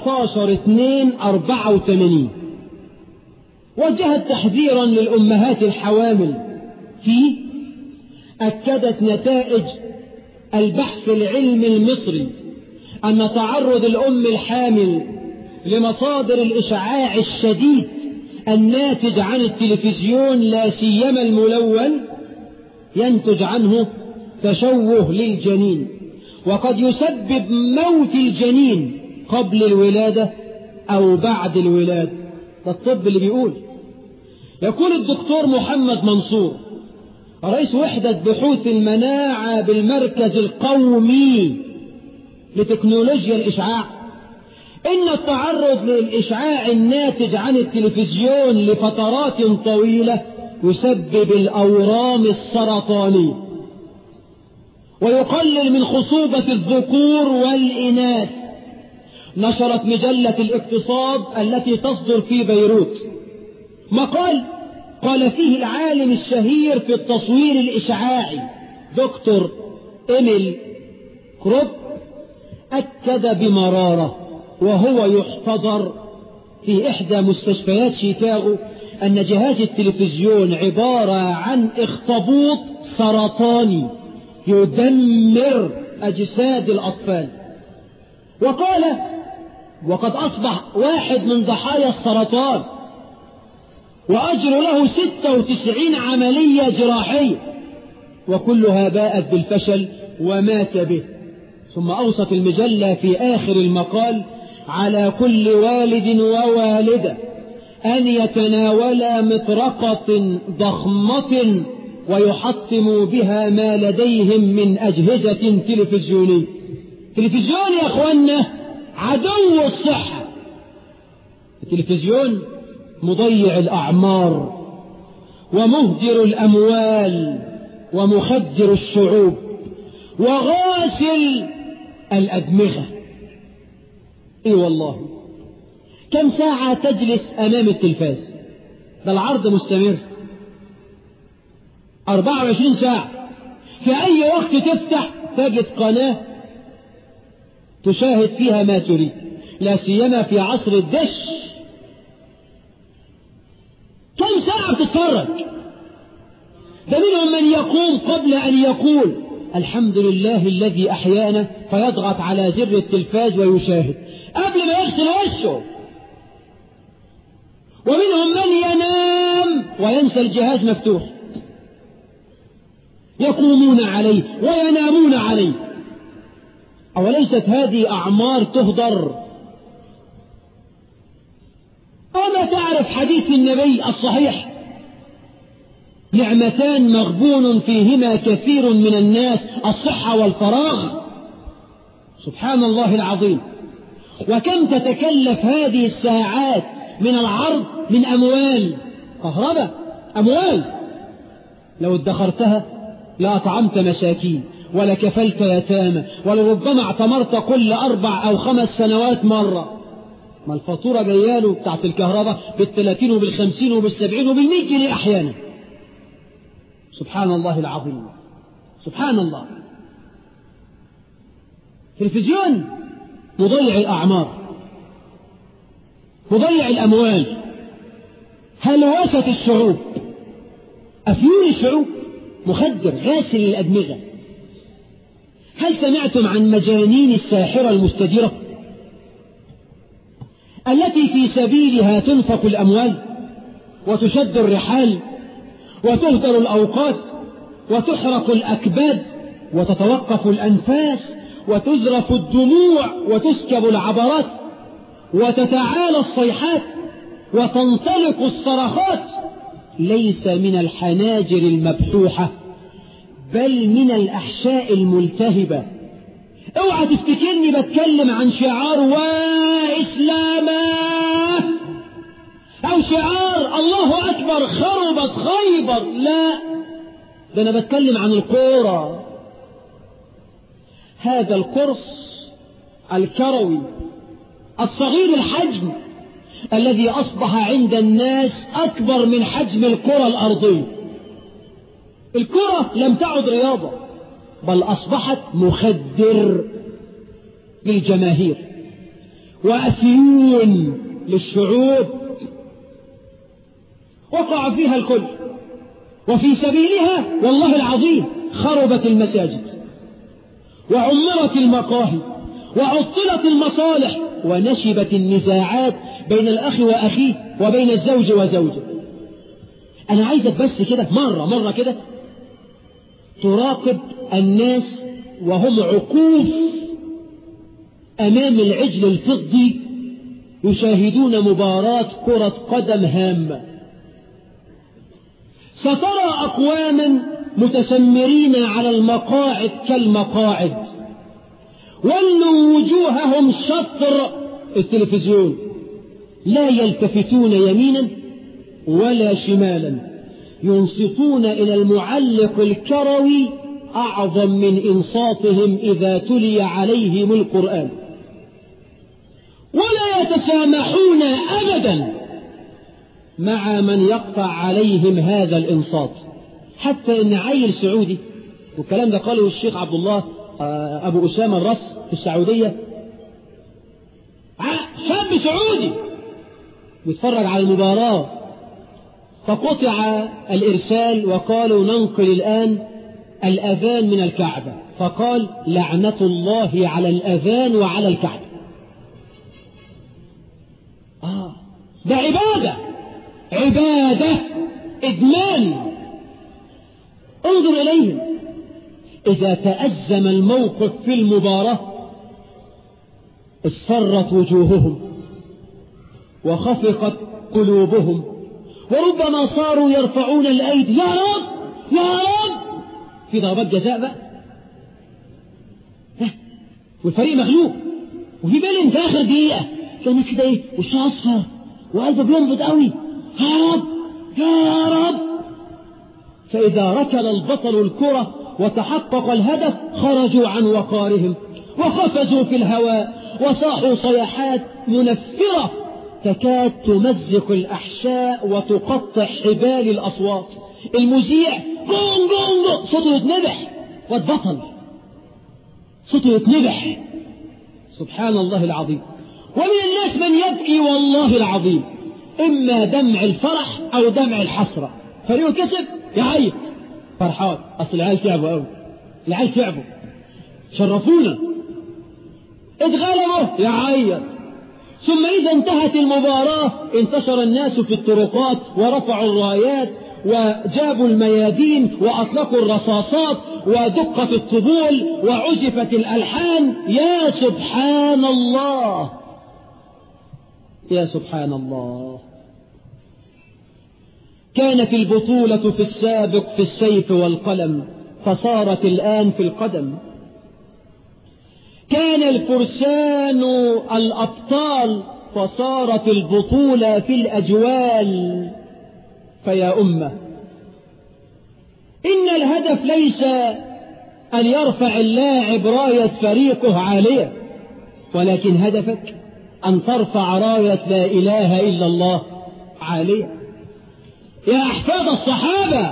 17/2/84 وجهت تحذيرا للأمهات الحوامل. فيه أكدت نتائج البحث العلمي المصري أن تعرض الأم الحامل لمصادر الإشعاع الشديد الناتج عن التلفزيون لا سيما الملون ينتج عنه تشوه للجنين، وقد يسبب موت الجنين قبل الولادة أو بعد الولادة. ده الطب اللي بيقول. يقول الدكتور محمد منصور رئيس وحدة بحوث المناعة بالمركز القومي لتكنولوجيا الإشعاع إن التعرض للإشعاع الناتج عن التلفزيون لفترات طويلة يسبب الأورام السرطانية ويقلل من خصوبة الذكور والإناث. نشرت مجلة الاقتصاد التي تصدر في بيروت مقال قال فيه العالم الشهير في التصوير الإشعاعي دكتور إيميل كروب أكد بمرارة وهو يحتضر في إحدى مستشفيات شيكاغو أن جهاز التلفزيون عبارة عن اخطبوط سرطاني يدمر أجساد الأطفال. وقال وقد أصبح واحد من ضحايا السرطان وأجر له 96 عملية جراحية وكلها باءت بالفشل ومات به. ثم أوصت المجلة في آخر المقال على كل والد ووالدة أن يتناولا مطرقة ضخمة ويحطموا بها ما لديهم من أجهزة تلفزيونية. التلفزيون يا أخوانا عدو الصحة. التلفزيون مضيع الأعمار ومهدر الأموال ومخدر الشعوب وغاسل الأدمغة. إيه والله كم ساعة تجلس أمام التلفاز؟ ده العرض مستمر 24 ساعة. في أي وقت تفتح تجد قناة تشاهد فيها ما تريد، لا سيما في عصر الدش. كم ساعة بتتفرج؟ ده منهم من يقوم قبل أن يقول الحمد لله الذي أحيانا فيضغط على زر التلفاز ويشاهد قبل ما يغسل وشه. ومنهم من ينام وينسى الجهاز مفتوح، يقومون عليه وينامون عليه. أوليست هذه أعمار تهدر؟ أما تعرف حديث النبي الصحيح نعمتان مغبون فيهما كثير من الناس الصحة والفراغ؟ سبحان الله العظيم. وكم تتكلف هذه الساعات من العرض من أموال كهرباء، أموال لو ادخرتها لأطعمت مساكين ولكفلت يتامى ولربما اعتمرت كل 4 أو 5 سنوات مرة. ما الفاتورة جياله بتاعت الكهرباء بال30 وبال50 وبال70 وبال100 جنيه أحيانا. سبحان الله العظيم، سبحان الله. التلفزيون مضيع الأعمار، مضيع الأموال، هلوسة الشعوب، أفيون الشعوب، مخدر غاسل للأدمغة. هل سمعتم عن مجانين الساحرة المستديرة التي في سبيلها تنفق الأموال وتشد الرحال وتهدر الأوقات وتحرق الأكباد وتتوقف الأنفاس وتذرف الدموع وتسكب العبرات وتتعالى الصيحات وتنطلق الصرخات، ليس من الحناجر المبحوحة بل من الأحشاء الملتهبة. اوعى تفتكرني بتكلم عن شعار وإسلاما أو شعار الله أكبر خربت خيبر، لا، ده أنا بتكلم عن الكورة. هذا القرص الكروي الصغير الحجم الذي أصبح عند الناس أكبر من حجم الكرة الأرضية. الكرة لم تعد رياضة، بل أصبحت مخدر للجماهير وأفيون للشعوب، وقع فيها الكل، وفي سبيلها والله العظيم خربت المساجد وعمرت المقاهي وعطلت المصالح ونشبت النزاعات بين الأخ وأخيه وبين الزوج وزوجه. أنا عايزك بس كده مرة كده تراقب الناس وهم عكوف أمام العجل الفضي يشاهدون مباراة كرة قدم هامة. سترى أقواما متسمرين على المقاعد كالمقاعد، ولوا وجوههم شطر التلفزيون، لا يلتفتون يمينا ولا شمالا، ينصتون إلى المعلق الكروي أعظم من إنصاتهم إذا تلي عليهم القرآن، ولا يتسامحون أبدا مع من يقطع عليهم هذا الإنصات. حتى إن عيل سعودي، والكلام ده قاله الشيخ عبد الله أبو أسامة الرس في السعودية، شاب سعودي يتفرج على المباراة، فقطع الإرسال وقالوا ننقل الآن الأذان من الكعبة، فقال لعنة الله على الأذان وعلى الكعبة. ده عبادة إدمان. انظر إليهم إذا تأزم الموقف في المباراة اصفرت وجوههم وخفقت قلوبهم، وربما صاروا يرفعون الأيدي يا رب يا رب في ضربات جزاء بقى، والفريق مغلوب وفي بالهم في آخر دقيقة كان كده إيه وشه أصفر وقلبه بينبض قوي، يا رب يا رب. فإذا ركل البطل الكرة وتحقق الهدف خرجوا عن وقارهم وقفزوا في الهواء وصاحوا صيحات منفرة تكاد تمزق الأحشاء وتقطع حبال الأصوات. المذيع جون جون جون صوته يتنبح، والبطل صوته يتنبح. سبحان الله العظيم. ومن الناس من يبكي والله العظيم، إما دمع الفرح أو دمع الحسرة. فريقه كسب يعيط فرحان، أصل العيال تعبوا أوي، العيال تعبوا شرفونا، اتغلبوا يعيط. ثم إذا انتهت المباراة انتشر الناس في الطرقات ورفعوا الرايات وجابوا الميادين وأطلقوا الرصاصات ودقت الطبول وعزفت الألحان. يا سبحان الله يا سبحان الله. كانت البطولة في السابق في السيف والقلم، فصارت الآن في القدم. كان الفرسان الأبطال، فصارت البطولة في الأجوال. فيا أمة، إن الهدف ليس أن يرفع اللاعب راية فريقه عالية، ولكن هدفك أن ترفع راية لا إله إلا الله عالية. يا أحفاد الصحابة،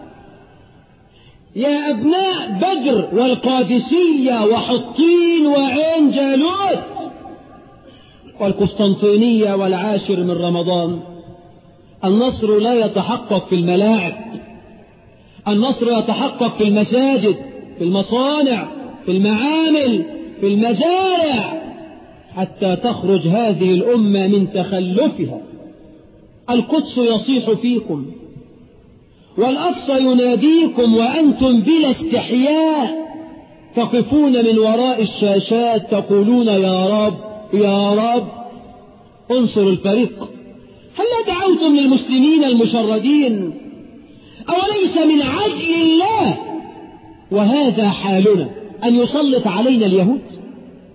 يا أبناء بدر والقادسية وحطين وعين جالوت والقسطنطينية والعاشر من رمضان، النصر لا يتحقق في الملاعب، النصر يتحقق في المساجد، في المصانع، في المعامل، في المزارع، حتى تخرج هذه الأمة من تخلفها. القدس يصيح فيكم، والأقصى يناديكم وأنتم بلا استحياء تقفون من وراء الشاشات تقولون يا رب يا رب انصر الفريق. هل دعوتم للمسلمين المشردين؟ أوليس من عدل الله وهذا حالنا أن يسلط علينا اليهود؟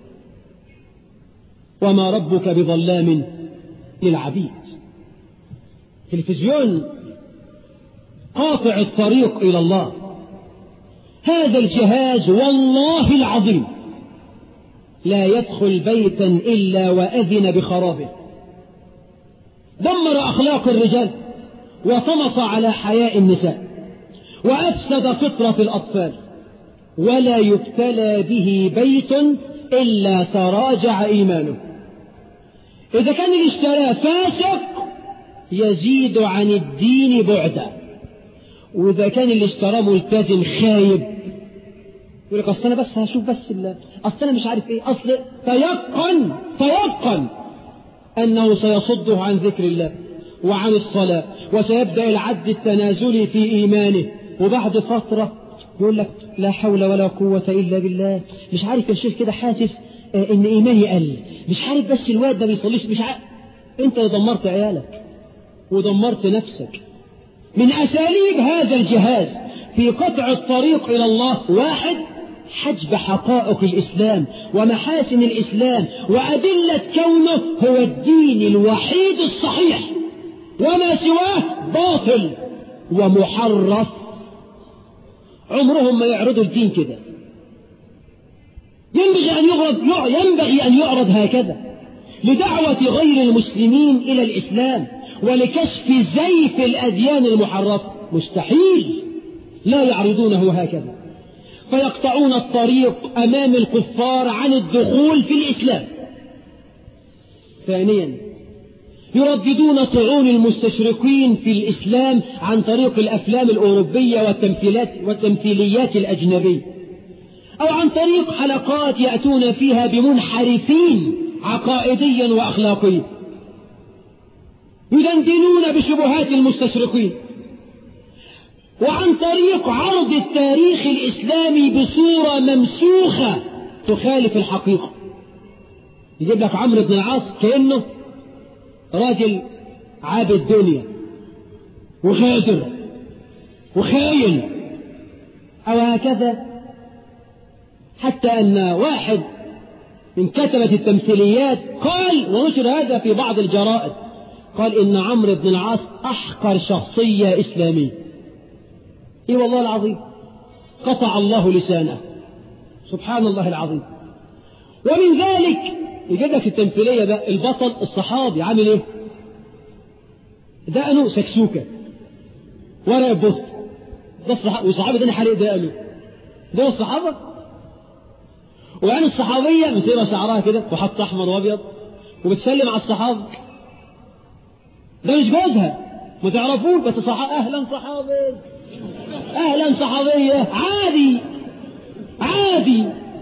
وما ربك بظلام للعبيد. تلفزيون قاطع الطريق إلى الله. هذا الجهاز والله العظيم لا يدخل بيتا إلا وأذن بخرابه، دمر أخلاق الرجال وطمس على حياء النساء وأفسد فطرة الأطفال، ولا يبتلى به بيت إلا تراجع إيمانه. إذا كان اللي اشتراه فاسق يزيد عن الدين بعدا، وإذا كان اللي اشتراه ملتزم خايب يقول لك أصل أنا بس هشوف بس أصل أنا مش عارف إيه، أصل تيقن أنه سيصده عن ذكر الله وعن الصلاة، وسيبدأ العد التنازلي في إيمانه، وبعد فترة يقول لك لا حول ولا قوة إلا بالله، مش عارف يا شيخ كده حاسس إن إيماني قل، مش عارف بس الواد ده بيصليش، مش عارف. أنت دمرت عيالك ودمرت نفسك. من أساليب هذا الجهاز في قطع الطريق إلى الله: واحد، حجب حقائق الإسلام ومحاسن الإسلام وأدلة كونه هو الدين الوحيد الصحيح، وما سواه باطل ومحرف. عمرهم ما يعرضوا الدين كده. ينبغي أن يعرض هكذا لدعوة غير المسلمين إلى الإسلام ولكشف زيف الأديان المحرفة. مستحيل لا يعرضونه هكذا، فيقطعون الطريق أمام الكفار عن الدخول في الإسلام. ثانيا، يرددون طعون المستشرقين في الإسلام عن طريق الأفلام الأوروبية والتمثيليات الأجنبية، أو عن طريق حلقات يأتون فيها بمنحرفين عقائديا وأخلاقيا، يدندنون بشبهات المستشرقين، وعن طريق عرض التاريخ الإسلامي بصورة ممسوخة تخالف الحقيقة. يجيب لك عمرو بن العاص كأنه راجل عابد دنيا وغادر وخاين أو هكذا، حتى أن واحد من كتبة التمثيليات قال، ونشر هذا في بعض الجرائد، قال إن عمرو بن العاص أحقر شخصية إسلامية. إيه والله العظيم، قطع الله لسانه، سبحان الله العظيم. ومن ذلك يجب لك التمثيلية ده البطل الصحابي عامل إيه؟ دقنه سكسوكة ورق البسط، ده الصحابي، وصحابي ده حريق دقنه، ده الصحابة. وعن الصحابية مسيرة شعرها كده وحط أحمر وأبيض وبتسلم على الصحابة، ده مش جوزها، ما تعرفوه، بس أهلا صحابي، أهلا صحابية، عادي.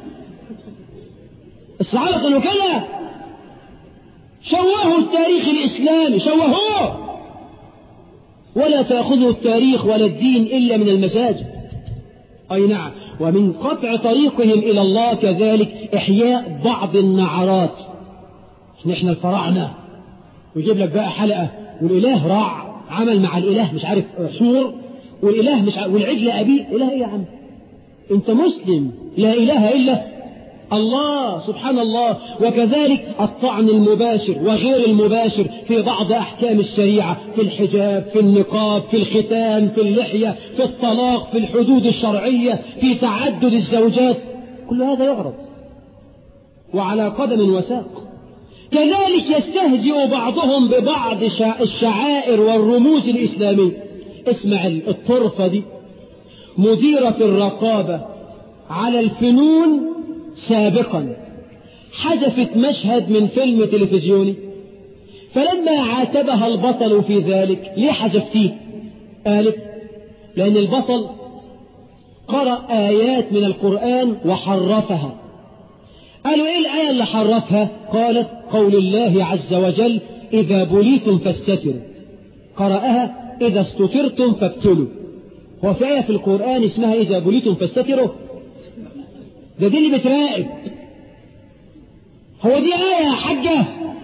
الصحابة كانوا كده، شوهوا التاريخ الإسلامي، شوهوه. ولا تأخذوا التاريخ ولا الدين إلا من المساجد. أي نعم. ومن قطع طريقهم إلى الله كذلك إحياء بعض النعرات. نحن الفراعنة، ويجيب لك بقى حلقة والإله راع عمل مع الإله مش عارف حور، والإله مش عارف، والعجل أبيه. إله إيه يا عم؟ أنت مسلم، لا إله إلا الله، سبحان الله. وكذلك الطعن المباشر وغير المباشر في بعض أحكام الشريعة، في الحجاب، في النقاب، في الختان، في اللحية، في الطلاق، في الحدود الشرعية، في تعدد الزوجات، كل هذا يعرض وعلى قدم وساق. كذلك يستهزئ بعضهم ببعض الشعائر والرموز الإسلامية. اسمع الطرفة دي، مديرة الرقابة على الفنون سابقا حذفت مشهد من فيلم تلفزيوني، فلما عاتبها البطل في ذلك: ليه حذفتيه؟ قالت: لأن البطل قرأ آيات من القرآن وحرفها. قالوا: إيه الآية اللي حرفها؟ قالت: قول الله عز وجل: إذا بليتم فاستتروا. قرأها: إذا استترتم فابتلوا. هو في آية في القرآن اسمها إذا بليتم فاستتروا؟ ده دي اللي بتراقب. هو دي آية يا حجة؟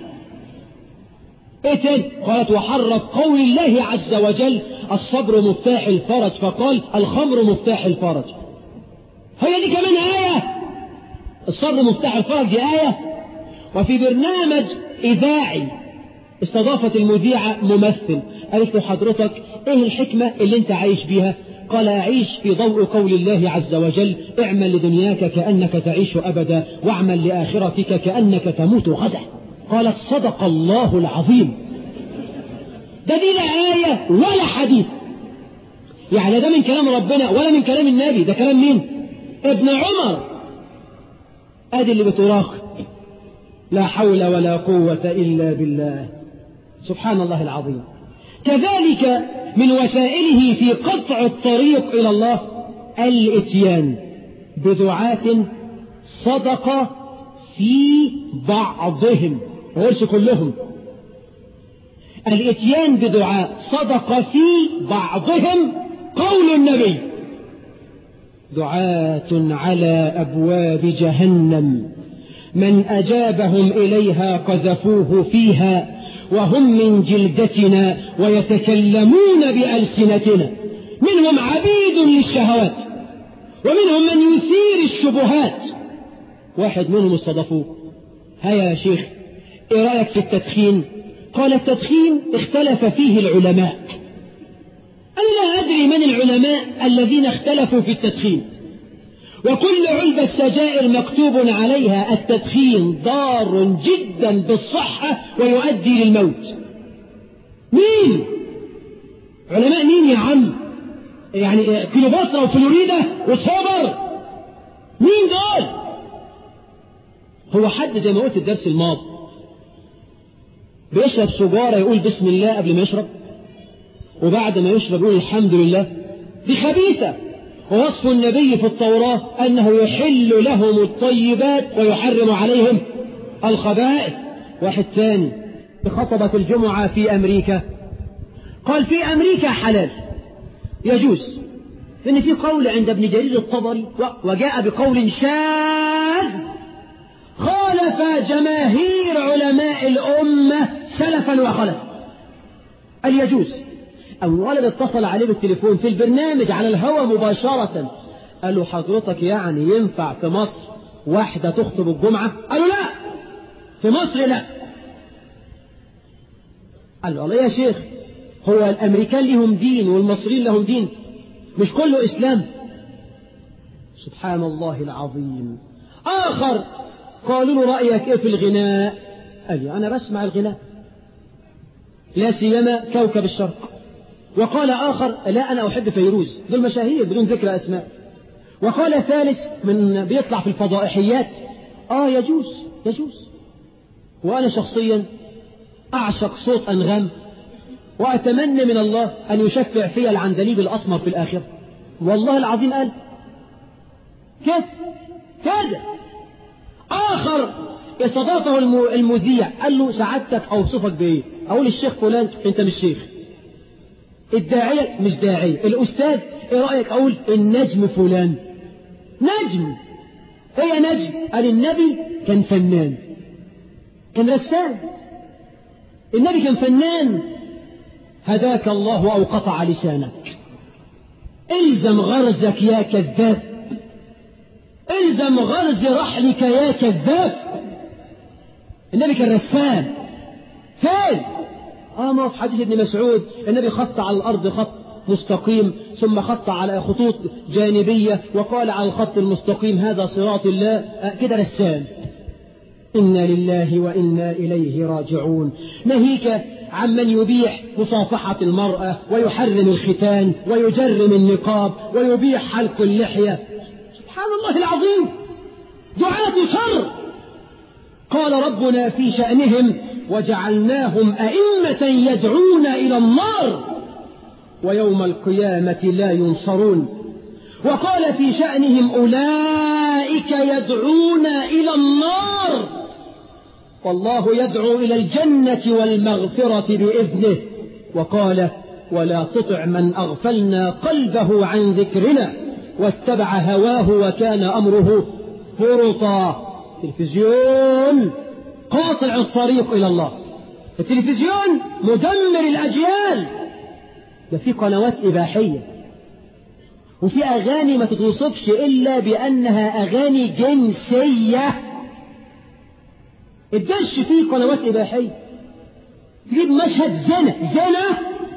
إيه تاني؟ قالت: وحرف قول الله عز وجل: الصبر مفتاح الفرج، فقال: الخمر مفتاح الفرج. هي دي كمان آية؟ الصبر مفتاح الفرج دي آية؟ وفي برنامج إذاعي استضافت المذيعة ممثل، قالت له حضرتك ايه الحكمة اللي انت عايش بيها؟ قال أعيش في ضوء قول الله عز وجل اعمل لدنياك كأنك تعيش أبدا واعمل لآخرتك كأنك تموت غدا. قالت صدق الله العظيم. ده دي لا آية ولا حديث، يعني ده من كلام ربنا ولا من كلام النبي، ده كلام مين؟ ابن عمر. ادي اللي بتراقب. لا حول ولا قوة إلا بالله، سبحان الله العظيم. كذلك من وسائله في قطع الطريق إلى الله الاتيان بدعاة صدق في بعضهم، ما قلش كلهم. الاتيان بدعاء صدق في بعضهم قول النبي دعاة على أبواب جهنم من أجابهم إليها قذفوه فيها وهم من جلدتنا ويتكلمون بألسنتنا، منهم عبيد للشهوات ومنهم من يثير الشبهات. واحد منهم استضافوه، هيا يا شيخ ايه رأيك في التدخين؟ قال التدخين اختلف فيه العلماء. أنا لا أدري من العلماء الذين اختلفوا في التدخين، وكل علبة سجائر مكتوب عليها التدخين ضار جدا بالصحة ويؤدي للموت. مين؟ علماء مين يا عم؟ يعني كليوباترا وفلوريدا وصابر؟ مين دول؟ هو حد زي ما قلت الدرس الماضي بيشرب سجارة يقول بسم الله قبل ما يشرب، وبعد ما يشرب يقول الحمد لله؟ دي خبيثة. ووصف النبي في التوراة أنه يحل لهم الطيبات ويحرم عليهم الخبائث. واحد ثاني خطبة الجمعة في أمريكا قال في أمريكا حلال يجوز، لأن في قول عند ابن جرير الطبري وجاء بقول شاذ خالف جماهير علماء الأمة سلفا وخلفا. قال يجوز. الولد اتصل عليه بالتليفون في البرنامج على الهواء مباشرة، قال له حضرتك يعني ينفع في مصر واحدة تخطب الجمعة؟ قالوا لا في مصر لا. قال له الله يا شيخ هو الأمريكان لهم دين والمصريين لهم دين، مش كله إسلام؟ سبحان الله العظيم. آخر قالوا له رأيك إيه في الغناء؟ قال لي أنا بسمع الغناء لا سيما كوكب الشرق. وقال آخر لا أنا أحب فيروز، دول مشاهير بدون ذكر أسماء. وقال ثالث من بيطلع في الفضائحيات يجوز. وأنا شخصيا أعشق صوت أنغام وأتمنى من الله أن يشفع في العندليب الأسمر في الآخرة. والله العظيم قال كذا. آخر استضافه المذيع قال له سعادتك أوصفك بإيه؟ أقول الشيخ فلان؟ أنت مش شيخ. الداعية مش داعية. الأستاذ إيه رأيك؟ أقول النجم فلان. نجم إيه يا نجم؟ قال النبي كان فنان، كان رسام. النبي كان فنان. هداك الله أو قطع لسانك. الزم غرزك يا كذاب، الزم غرز رحلك يا كذاب. النبي كان رسام. فين؟ ما في حديث ابن مسعود النبي خط على الأرض خط مستقيم ثم خط على خطوط جانبية وقال على الخط المستقيم هذا صراط الله. كده رسام. إنا لله وإنا إليه راجعون. ناهيك عمن يبيح مصافحة المرأة ويحرم الختان ويجرم النقاب ويبيح حلق اللحية. سبحان الله العظيم. دعاة شر. قال ربنا في شأنهم وجعلناهم أئمة يدعون إلى النار ويوم القيامة لا ينصرون. وقال في شأنهم أولئك يدعون إلى النار والله يدعو إلى الجنة والمغفرة بإذنه. وقال ولا تطع من أغفلنا قلبه عن ذكرنا واتبع هواه وكان أمره فرطا. تلفزيون قاطع الطريق إلى الله. التلفزيون مدمر الأجيال. ده في قنوات إباحية وفي أغاني ما تتوصفش إلا بأنها أغاني جنسية. الدش فيه قنوات إباحية تجيب مشهد زنا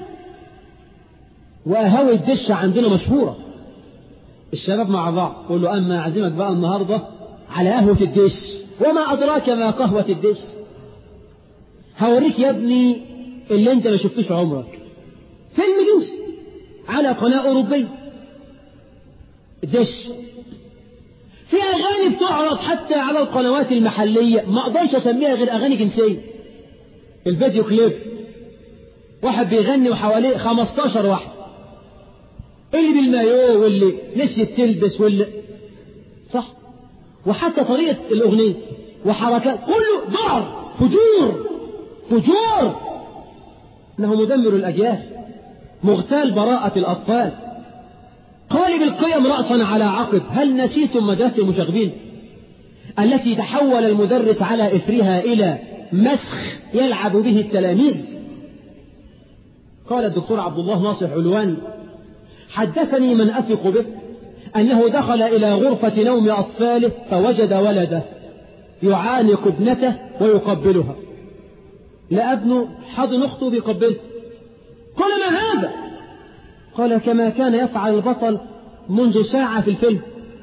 وقهاوي الدش عندنا مشهورة، الشباب مع بعض يقول له أما أعزمك بقى النهاردة على قهوة الدش، وما أدراك ما قهوة الدش، هوريك يا ابني اللي انت ما شفتوش عمرك، فيلم جنسي على قناة أوروبية الدش. في أغاني بتعرض حتى على القنوات المحلية ما أقدرش أسميها غير أغاني جنسية. الفيديو كليب واحد بيغني وحواليه 15 واحد، اللي بالمايو واللي نسيت تلبس واللي صح، وحتى طريقة الأغنية وحركات كله ذعر، فجور، إنه مدمر الأجيال، مغتال براءة الأطفال، قالب القيم رأسا على عقب. هل نسيتم مدرسة المشاغبين التي تحول المدرس على إثرها إلى مسخ يلعب به التلاميذ؟ قال الدكتور عبد الله ناصر علواني: حدثني من أثق به أنه دخل إلى غرفة نوم أطفاله فوجد ولده يعانق ابنته ويقبلها، لا ابنه حضن أخته بيقبله. قال: ما هذا؟ قال: كما كان يفعل البطل منذ ساعة في الفيلم.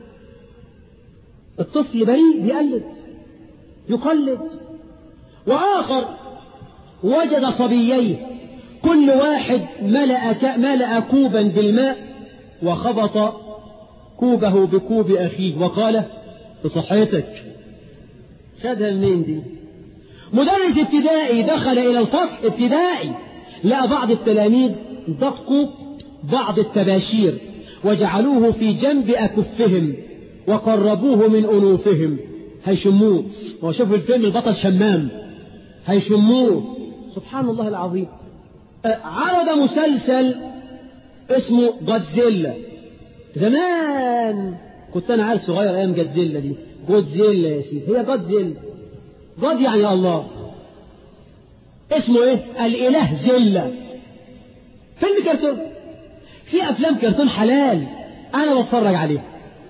الطفل بريء يقلد. وآخر وجد صبييه كل واحد ملأ كوبا بالماء وخبط كوبه بكوب أخيه وقال: بصحتك. خدها منين دي؟ مدرس ابتدائي دخل إلى الفصل ابتدائي، لقى بعض التلاميذ دقوا بعض التباشير وجعلوه في جنب أكفهم وقربوه من أنوفهم، هيشموه. وشوفوا الفيلم البطل شمام، هيشموه. سبحان الله العظيم. عرض مسلسل اسمه جودزيلا زمان، كنت أنا عيل صغير أيام جودزيلا دي. جودزيلا يا سيدي، هي جودزيلا، جود يعني الله، اسمه ايه؟ الإله زيلا. فيلم كرتون. في أفلام كرتون حلال أنا بتفرج عليه.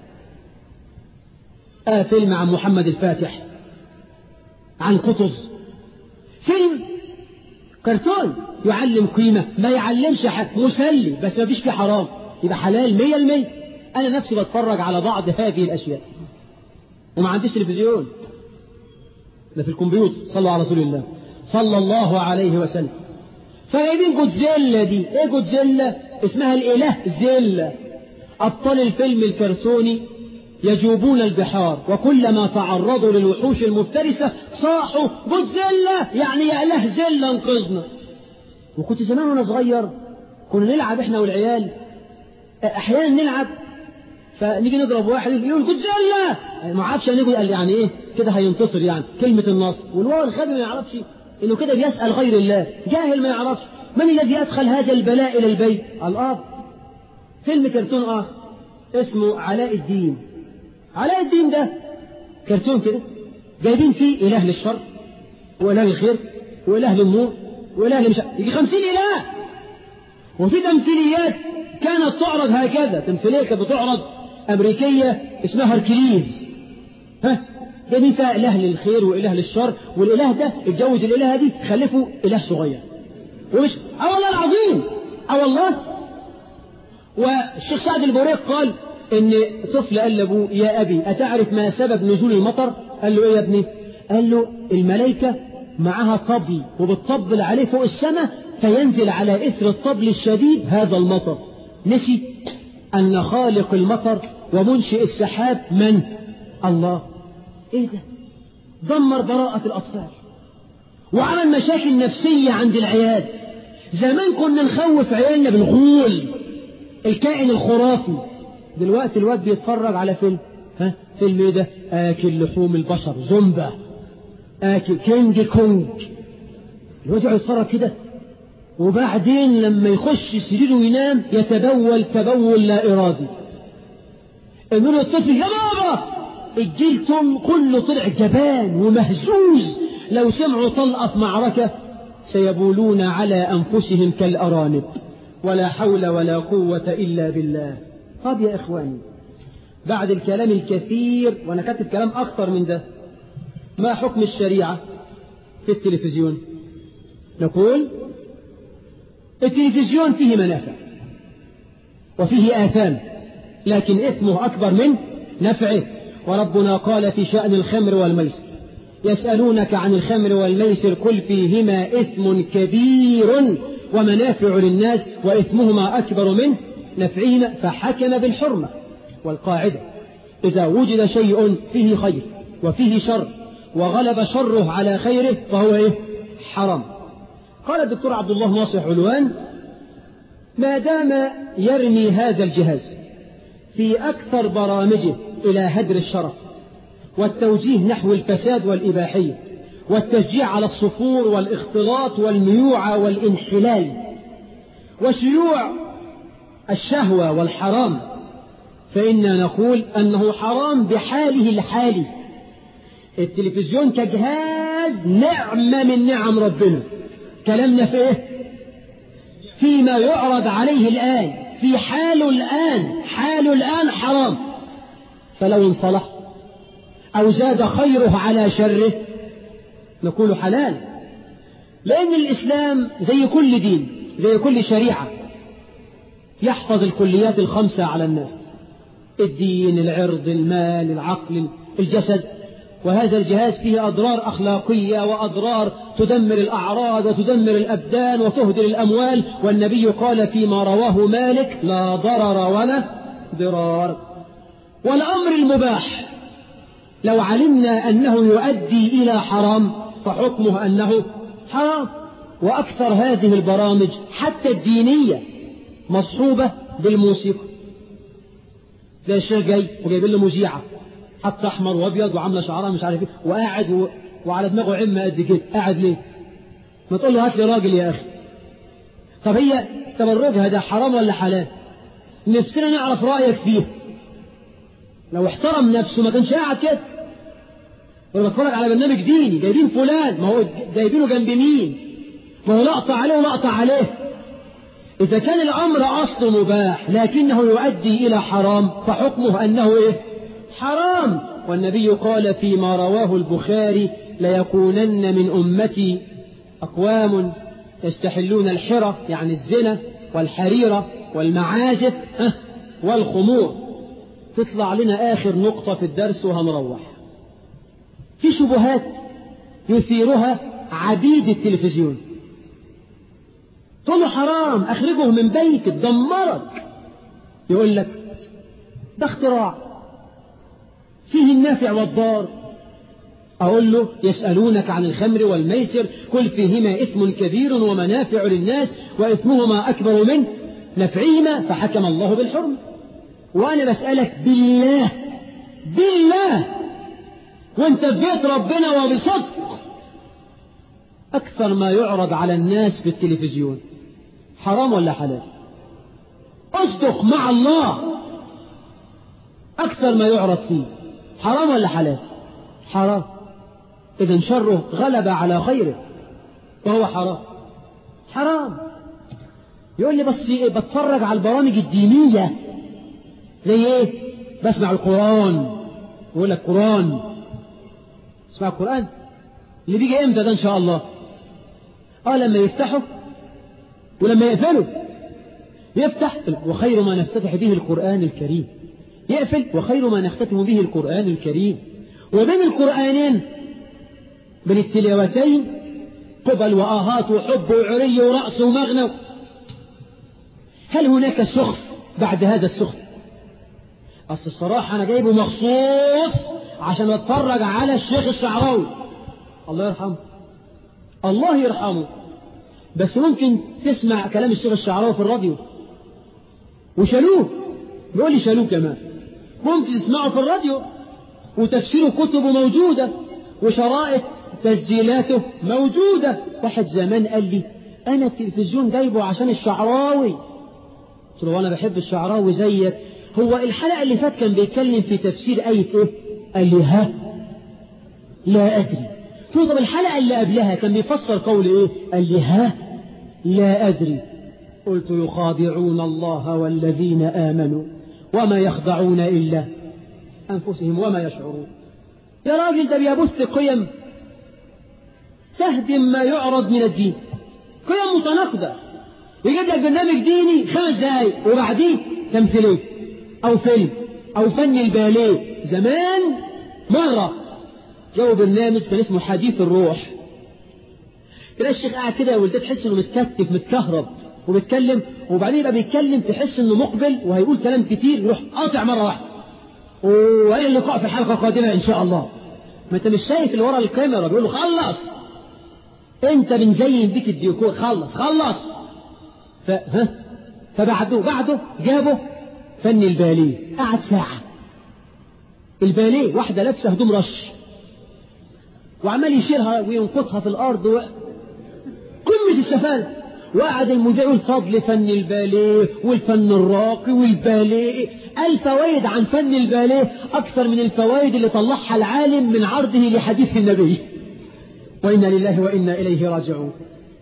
فيلم عن محمد الفاتح، عن قطز، فيلم كرتون يعلم قيمة، ما يعلمش حاجة، مسلي بس ما فيش فيه حرام، يبقى حلال 100%. أنا نفسي بتفرج على بعض هذه الأشياء وما عنديش تلفزيون، ده في الكمبيوتر. صلوا على رسول الله صلى الله عليه وسلم. فجايبين جودزيلا دي. ايه جودزيلا؟ اسمها الإله زيلا. أبطال الفيلم الكرتوني يجوبون البحار، وكلما تعرضوا للوحوش المفترسة صاحوا: جودزيلا، يعني يا إله زيلا انقذنا. وكنت زمان وانا صغير كنا نلعب احنا والعيال، احيانا نلعب فنيجي نضرب واحد يقول جودزيلا، ما عارفش يعني ايه كده هينتصر، يعني كلمة النصر. والولد الخادم ما يعرفش انه كده بيسأل غير الله، جاهل ما يعرفش من الذي أدخل هذا البلاء إلى البيت؟ الأب. فيلم كرتون اسمه علاء الدين. علاء الدين ده كرتون كده جايبين فيه إله للشر وإله للخير وإله للنور وإله يجي 50 إله. وفي تمثيليات كانت تعرض هكذا، تمثيلية كانت بتعرض أمريكية اسمها هركليز، جايبين فيها إله للخير وإله للشر، والإله ده اتجوز الإلهة دي خلفوا إله صغير. ومش والله العظيم والله. والشيخ سعد البوريق قال إن طفل قال لأبوه: يا أبي أتعرف ما سبب نزول المطر؟ قال له: إيه يا ابني؟ قال له: الملائكة معها طبل وبتطبل عليه فوق السماء فينزل على إثر الطبل الشديد هذا المطر. نسي أن خالق المطر ومنشئ السحاب من؟ الله. إيه ده؟ دمر براءة الأطفال وعمل مشاكل نفسية عند العيال. زمان كنا نخوف عيالنا بالغول، الكائن الخرافي. دلوقتي الواد بيتفرج على فيلم، فيلم ايه ده؟ آكل لحوم البشر، زومبا، آكل كينج كونج. الواد يقعد يتفرج كده، وبعدين لما يخش سريره وينام يتبول تبول لا إرادي. إنه الطفل: يا بابا، الجيل كله طلع جبان ومهزوز، لو سمعوا طلقة في معركة سيبولون على أنفسهم كالأرانب، ولا حول ولا قوة إلا بالله. طب يا إخواني، بعد الكلام الكثير، وأنا كاتب كلام أكتر من ده، ما حكم الشريعة في التلفزيون؟ نقول التلفزيون فيه منافع وفيه آثام، لكن إثمه أكبر من نفعه. وربنا قال في شأن الخمر والميسر: يسألونك عن الخمر والميسر قل فيهما إثم كبير ومنافع للناس وإثمهما أكبر من نفعهما، فحكم بالحرمة. والقاعدة: إذا وجد شيء فيه خير وفيه شر وغلب شره على خيره فهو حرام. قال الدكتور عبد الله ناصر علوان: ما دام يرمي هذا الجهاز في أكثر برامجه إلى هدر الشرف والتوجيه نحو الفساد والإباحية والتشجيع على الصفور والاختلاط والميوعة والانحلال وشيوع الشهوة والحرام، فإننا نقول أنه حرام بحاله الحالي. التلفزيون كجهاز نعمة من نعم ربنا. كلامنا في إيه؟ فيما يعرض عليه الآن، في حاله الآن حرام. فلو انصلح أو زاد خيره على شره نقول حلال، لأن الإسلام زي كل دين، زي كل شريعة، يحفظ الكليات الخمسة على الناس: الدين، العرض، المال، العقل، الجسد. وهذا الجهاز فيه أضرار أخلاقية وأضرار تدمر الأعراض وتدمر الأبدان وتهدر الأموال. والنبي قال فيما رواه مالك: لا ضرر ولا ضرار. والأمر المباح لو علمنا أنه يؤدي إلى حرام فحكمه أنه حرام. وأكثر هذه البرامج حتى الدينية مصحوبة بالموسيقى. ده الشيخ جاي وجايب له مذيعة حتى أحمر وأبيض وعاملة شعرها مش عارف إيه وقاعد وعلى دماغه عمة قد كده، قاعد ليه؟ ما تقول له هات لي راجل يا أخي. طب هي تبرجها ده حرام ولا حلال؟ نفسنا نعرف رأيك فيه. لو احترم نفسه ما كانش قاعد كده. ولما اتفرج على برنامج ديني جايبين فلان، ما هو جايبينه جنب مين؟ ما هو لقطة عليه ولقطة عليه. إذا كان الأمر أصله مباح لكنه يؤدي إلى حرام فحكمه أنه حرام. والنبي قال فيما رواه البخاري: ليكونن من أمتي أقوام يستحلون الحرة، يعني الزنا والحريرة والمعازف والخمور. تطلع لنا آخر نقطة في الدرس وهنروح. في شبهات يثيرها عبيد التلفزيون. تقول له حرام، أخرجه من بيتك، دمرك. يقول لك ده اختراع فيه النافع والضار. أقول له: يسألونك عن الخمر والميسر قل فيهما إثم كبير ومنافع للناس وإثمهما أكبر من نفعهما، فحكم الله بالحرم. وأنا بسألك بالله وانت في بيت ربنا وبصدق، أكثر ما يعرض على الناس في التلفزيون حرام ولا حلال؟ أصدق مع الله. أكثر ما يعرض فيه حرام ولا حلال؟ حرام. إذن شره غلب على خيره فهو حرام. يقول لي بس بتفرج على البرامج الدينية زي ايه؟ بسمع القرآن. يقول لك قرآن، اسمع القرآن اللي بيجي امتى ده ان شاء الله؟ لما يفتحوا ولما يقفلوا. يفتح وخير ما نفتتح به القرآن الكريم، يقفل وخير ما نختتم به القرآن الكريم. وبين القرآنين بين التلاوتين قبل وآهات وحب وعري ورأس ومغنى. هل هناك سخف بعد هذا السخف؟ أصل الصراحة أنا جايبه مخصوص عشان أتفرج على الشيخ الشعراوي، الله يرحمه. بس ممكن تسمع كلام الشيخ الشعراوي في الراديو وشالوه، بيقول لي شالوه كمان. ممكن تسمعه في الراديو وتفسيره كتبه موجودة وشرائط تسجيلاته موجودة. واحد زمان قال لي: أنا التلفزيون جايبه عشان الشعراوي. قلت له: أنا بحب الشعراوي زيك. هو الحلقة اللي فات كان بيتكلم في تفسير آية إيه؟ قال لي: لا أدري. قلت له: طب الحلقة اللي قبلها كان بيفسر قول إيه؟ قال لي: لا أدري. قلت: يخادعون الله والذين آمنوا وما يخدعون إلا أنفسهم وما يشعرون. يا راجل ده بيبث قيم تهدم ما يعرض من الدين. قيم متناقضة. يجيب لك برنامج ديني 5 دقايق وبعديه تمثيلية أو فيلم أو فن الباليه. زمان مرة جاءوا برنامج كان اسمه حديث الروح، تلاقي الشيخ قاعد كده يا ولدات تحس انه متكتف متكهرب وبيتكلم، وبعدين يبقى بيتكلم تحس انه مقبل وهيقول كلام كتير يروح قاطع مرة واحدة، وإلى اللقاء في الحلقة القادمة إن شاء الله. ما انت مش شايف اللي ورا الكاميرا بيقول له خلص، انت بنزين بيك الديكور، خلص. فبعده جابه فن الباليه، قعد ساعة الباليه، واحدة لابسة هدوم رش وعمال يشيلها وينقطها في الأرض قمة السفالة. وقعد المذيع يقول فضل فن الباليه والفن الراقي والباليه. الفوائد عن فن الباليه أكثر من الفوائد اللي طلعها العالم من عرضه لحديث النبي. وإنا لله وإنا إليه راجعون.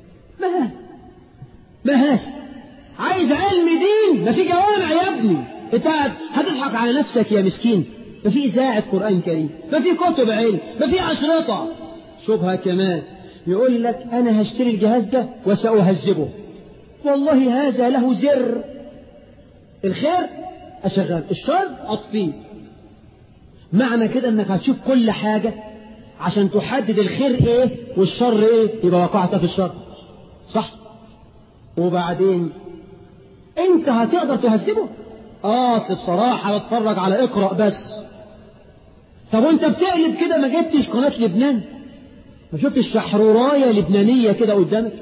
ما هذا؟ عايز علم دين؟ ما في جوامع يا ابني، انت هتضحك على نفسك يا مسكين. ما في إذاعة قرآن كريم، ما في كتب علم، ما في أشرطة. شبهة كمان يقول لك أنا هشتري الجهاز ده وسأهذبه، والله هذا له زر، الخير أشغل، الشر أطفيه. معنى كده أنك هتشوف كل حاجة عشان تحدد الخير إيه والشر إيه، يبقى وقعت في الشر، صح؟ وبعدين أنت هتقدر تهذبه؟ بصراحة بتفرج على اقرأ بس. طب وانت بتقلب كده ما جبتش قناة لبنان؟ ما شفتش شحروراية لبنانية كده قدامك؟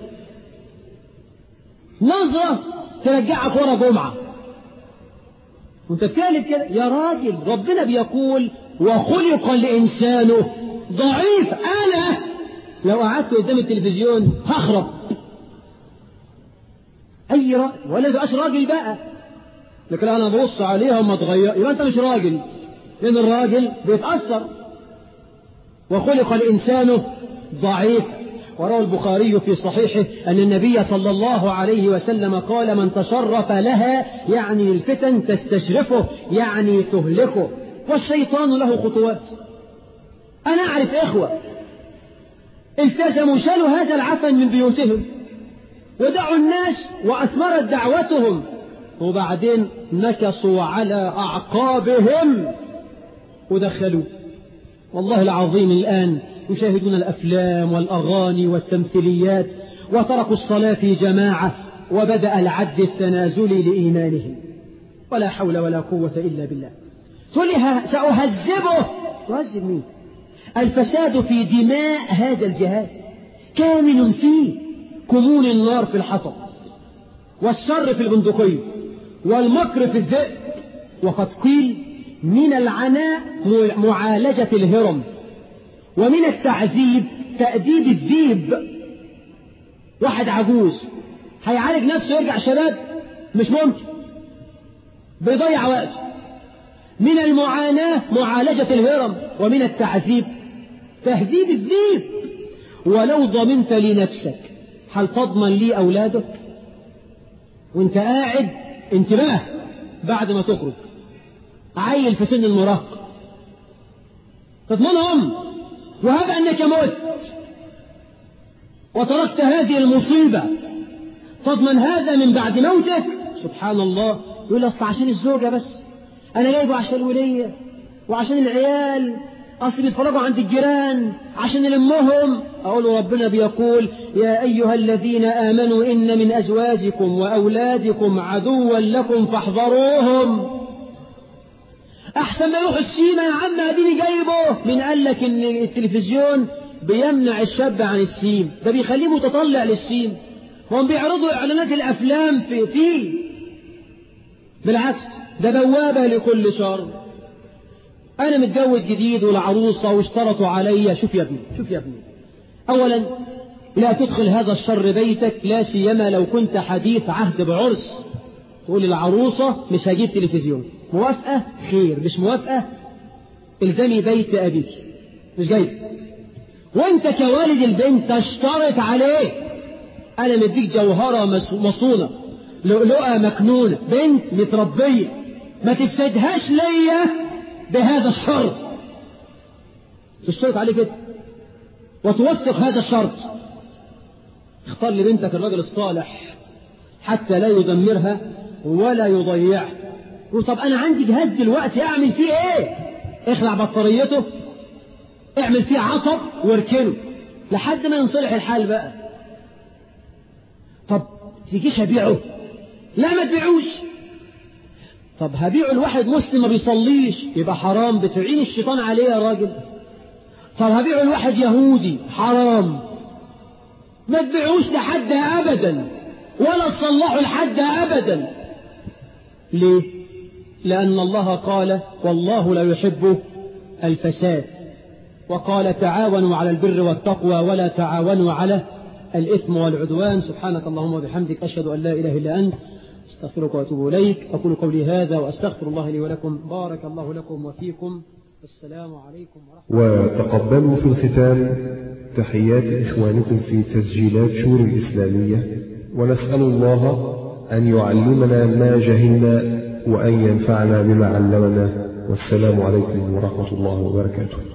نظرة ترجعك ورا جمعة وانت بتقلب كده. يا راجل ربنا بيقول وخلق الإنسان ضعيف. أنا لو قعدت قدام التلفزيون هخرب. أي راجل ولا تبقاش راجل بقى، لكن أنا ببص عليها وما تغير، يبقى أنت مش راجل، لأن الراجل بيتأثر. وخلق الإنسان ضعيف. وروى البخاري في صحيحه أن النبي صلى الله عليه وسلم قال من تشرف لها يعني الفتن تستشرفه يعني تهلكه، والشيطان له خطوات. أنا أعرف إخوة التزموا شالوا هذا العفن من بيوتهم ودعوا الناس وأثمرت دعوتهم، وبعدين نكصوا على أعقابهم ودخلوا. والله العظيم الآن يشاهدون الأفلام والأغاني والتمثيليات وتركوا الصلاة في جماعة، وبدأ العد التنازلي لإيمانهم. ولا حول ولا قوة إلا بالله. تقول لي سأهذبه. تهذب مين؟ الفساد في دماء هذا الجهاز كامن فيه، كمون النار في الحطب، والشر في البندقية، والمكر في الذئب. وقد قيل من العناء معالجة الهرم، ومن التعذيب تأديب الذيب. واحد عجوز هيعالج نفسه يرجع شباب؟ مش ممكن، بيضيع وقت. من المعاناة معالجة الهرم، ومن التعذيب تهذيب الذيب. ولو ضمنت لنفسك هل تضمن لي أولادك؟ وانت قاعد انتباه بعد ما تخرج عيل في سن المراهقة تضمنهم؟ وهب أنك مت وتركت هذه المصيبة، تضمن هذا من بعد موتك؟ سبحان الله. يقول أصل عشان الزوجة بس، أنا جايبه عشان الولية وعشان العيال، أصل بيتفرجوا عند الجيران عشان نلمهم. أقول ربنا بيقول يا أيها الذين آمنوا إن من أزواجكم وأولادكم عدوا لكم فاحذروهم. أحسن ما يروح السيما يا عم أديني جايبه. من قال لك إن التلفزيون بيمنع الشاب عن السيم؟ ده بيخليه متطلع للسيم. هم بيعرضوا إعلانات الأفلام فيه. بالعكس ده بوابة لكل شر. أنا متجوز جديد والعروسة واشترطوا علي. شوف يا ابني أولا لا تدخل هذا الشر بيتك، لا سيما لو كنت حديث عهد بعرس. تقول العروسة مش هجيب تلفزيون، موافقة خير، مش موافقة الزمي بيت أبيك، مش جايب. وانت كوالد البنت تشترط عليه. أنا مديك جوهرة مصونة، لؤلؤة مكنونة، بنت متربية، ما تفسدهاش ليا بهذا الشرط. تشترط عليه كده وتوثق هذا الشرط. اختار لبنتك الرجل الصالح حتى لا يدمرها ولا يضيعها. طب أنا عندي جهاز دلوقتي أعمل فيه إيه؟ اخلع بطاريته، اعمل فيه عصب واركنه لحد ما ينصلح الحال بقى. طب تجيش هبيعه؟ لا ما تبيعوش. طب هبيعه الواحد مسلم ما بيصليش يبقى حرام، بتعين الشيطان عليه يا راجل. طب هبيعه الواحد يهودي، حرام، ما تبيعوش لحد أبدا ولا تصلحوا لحد أبدا. ليه؟ لأن الله قال والله لا يحب الفساد، وقال تعاونوا على البر والتقوى ولا تعاونوا على الإثم والعدوان. سبحانك اللهم وبحمدك أشهد أن لا إله إلا أنت استغفرك وأتوب إليك. أقول قولي هذا وأستغفر الله لي ولكم. بارك الله لكم وفيكم. السلام عليكم ورحمة الله. وتقبلوا في الختام تحيات إخوانكم في تسجيلات شور الإسلامية، ونسأل الله أن يعلمنا ما جهلنا وأن ينفعنا بما علمنا. والسلام عليكم ورحمة الله وبركاته.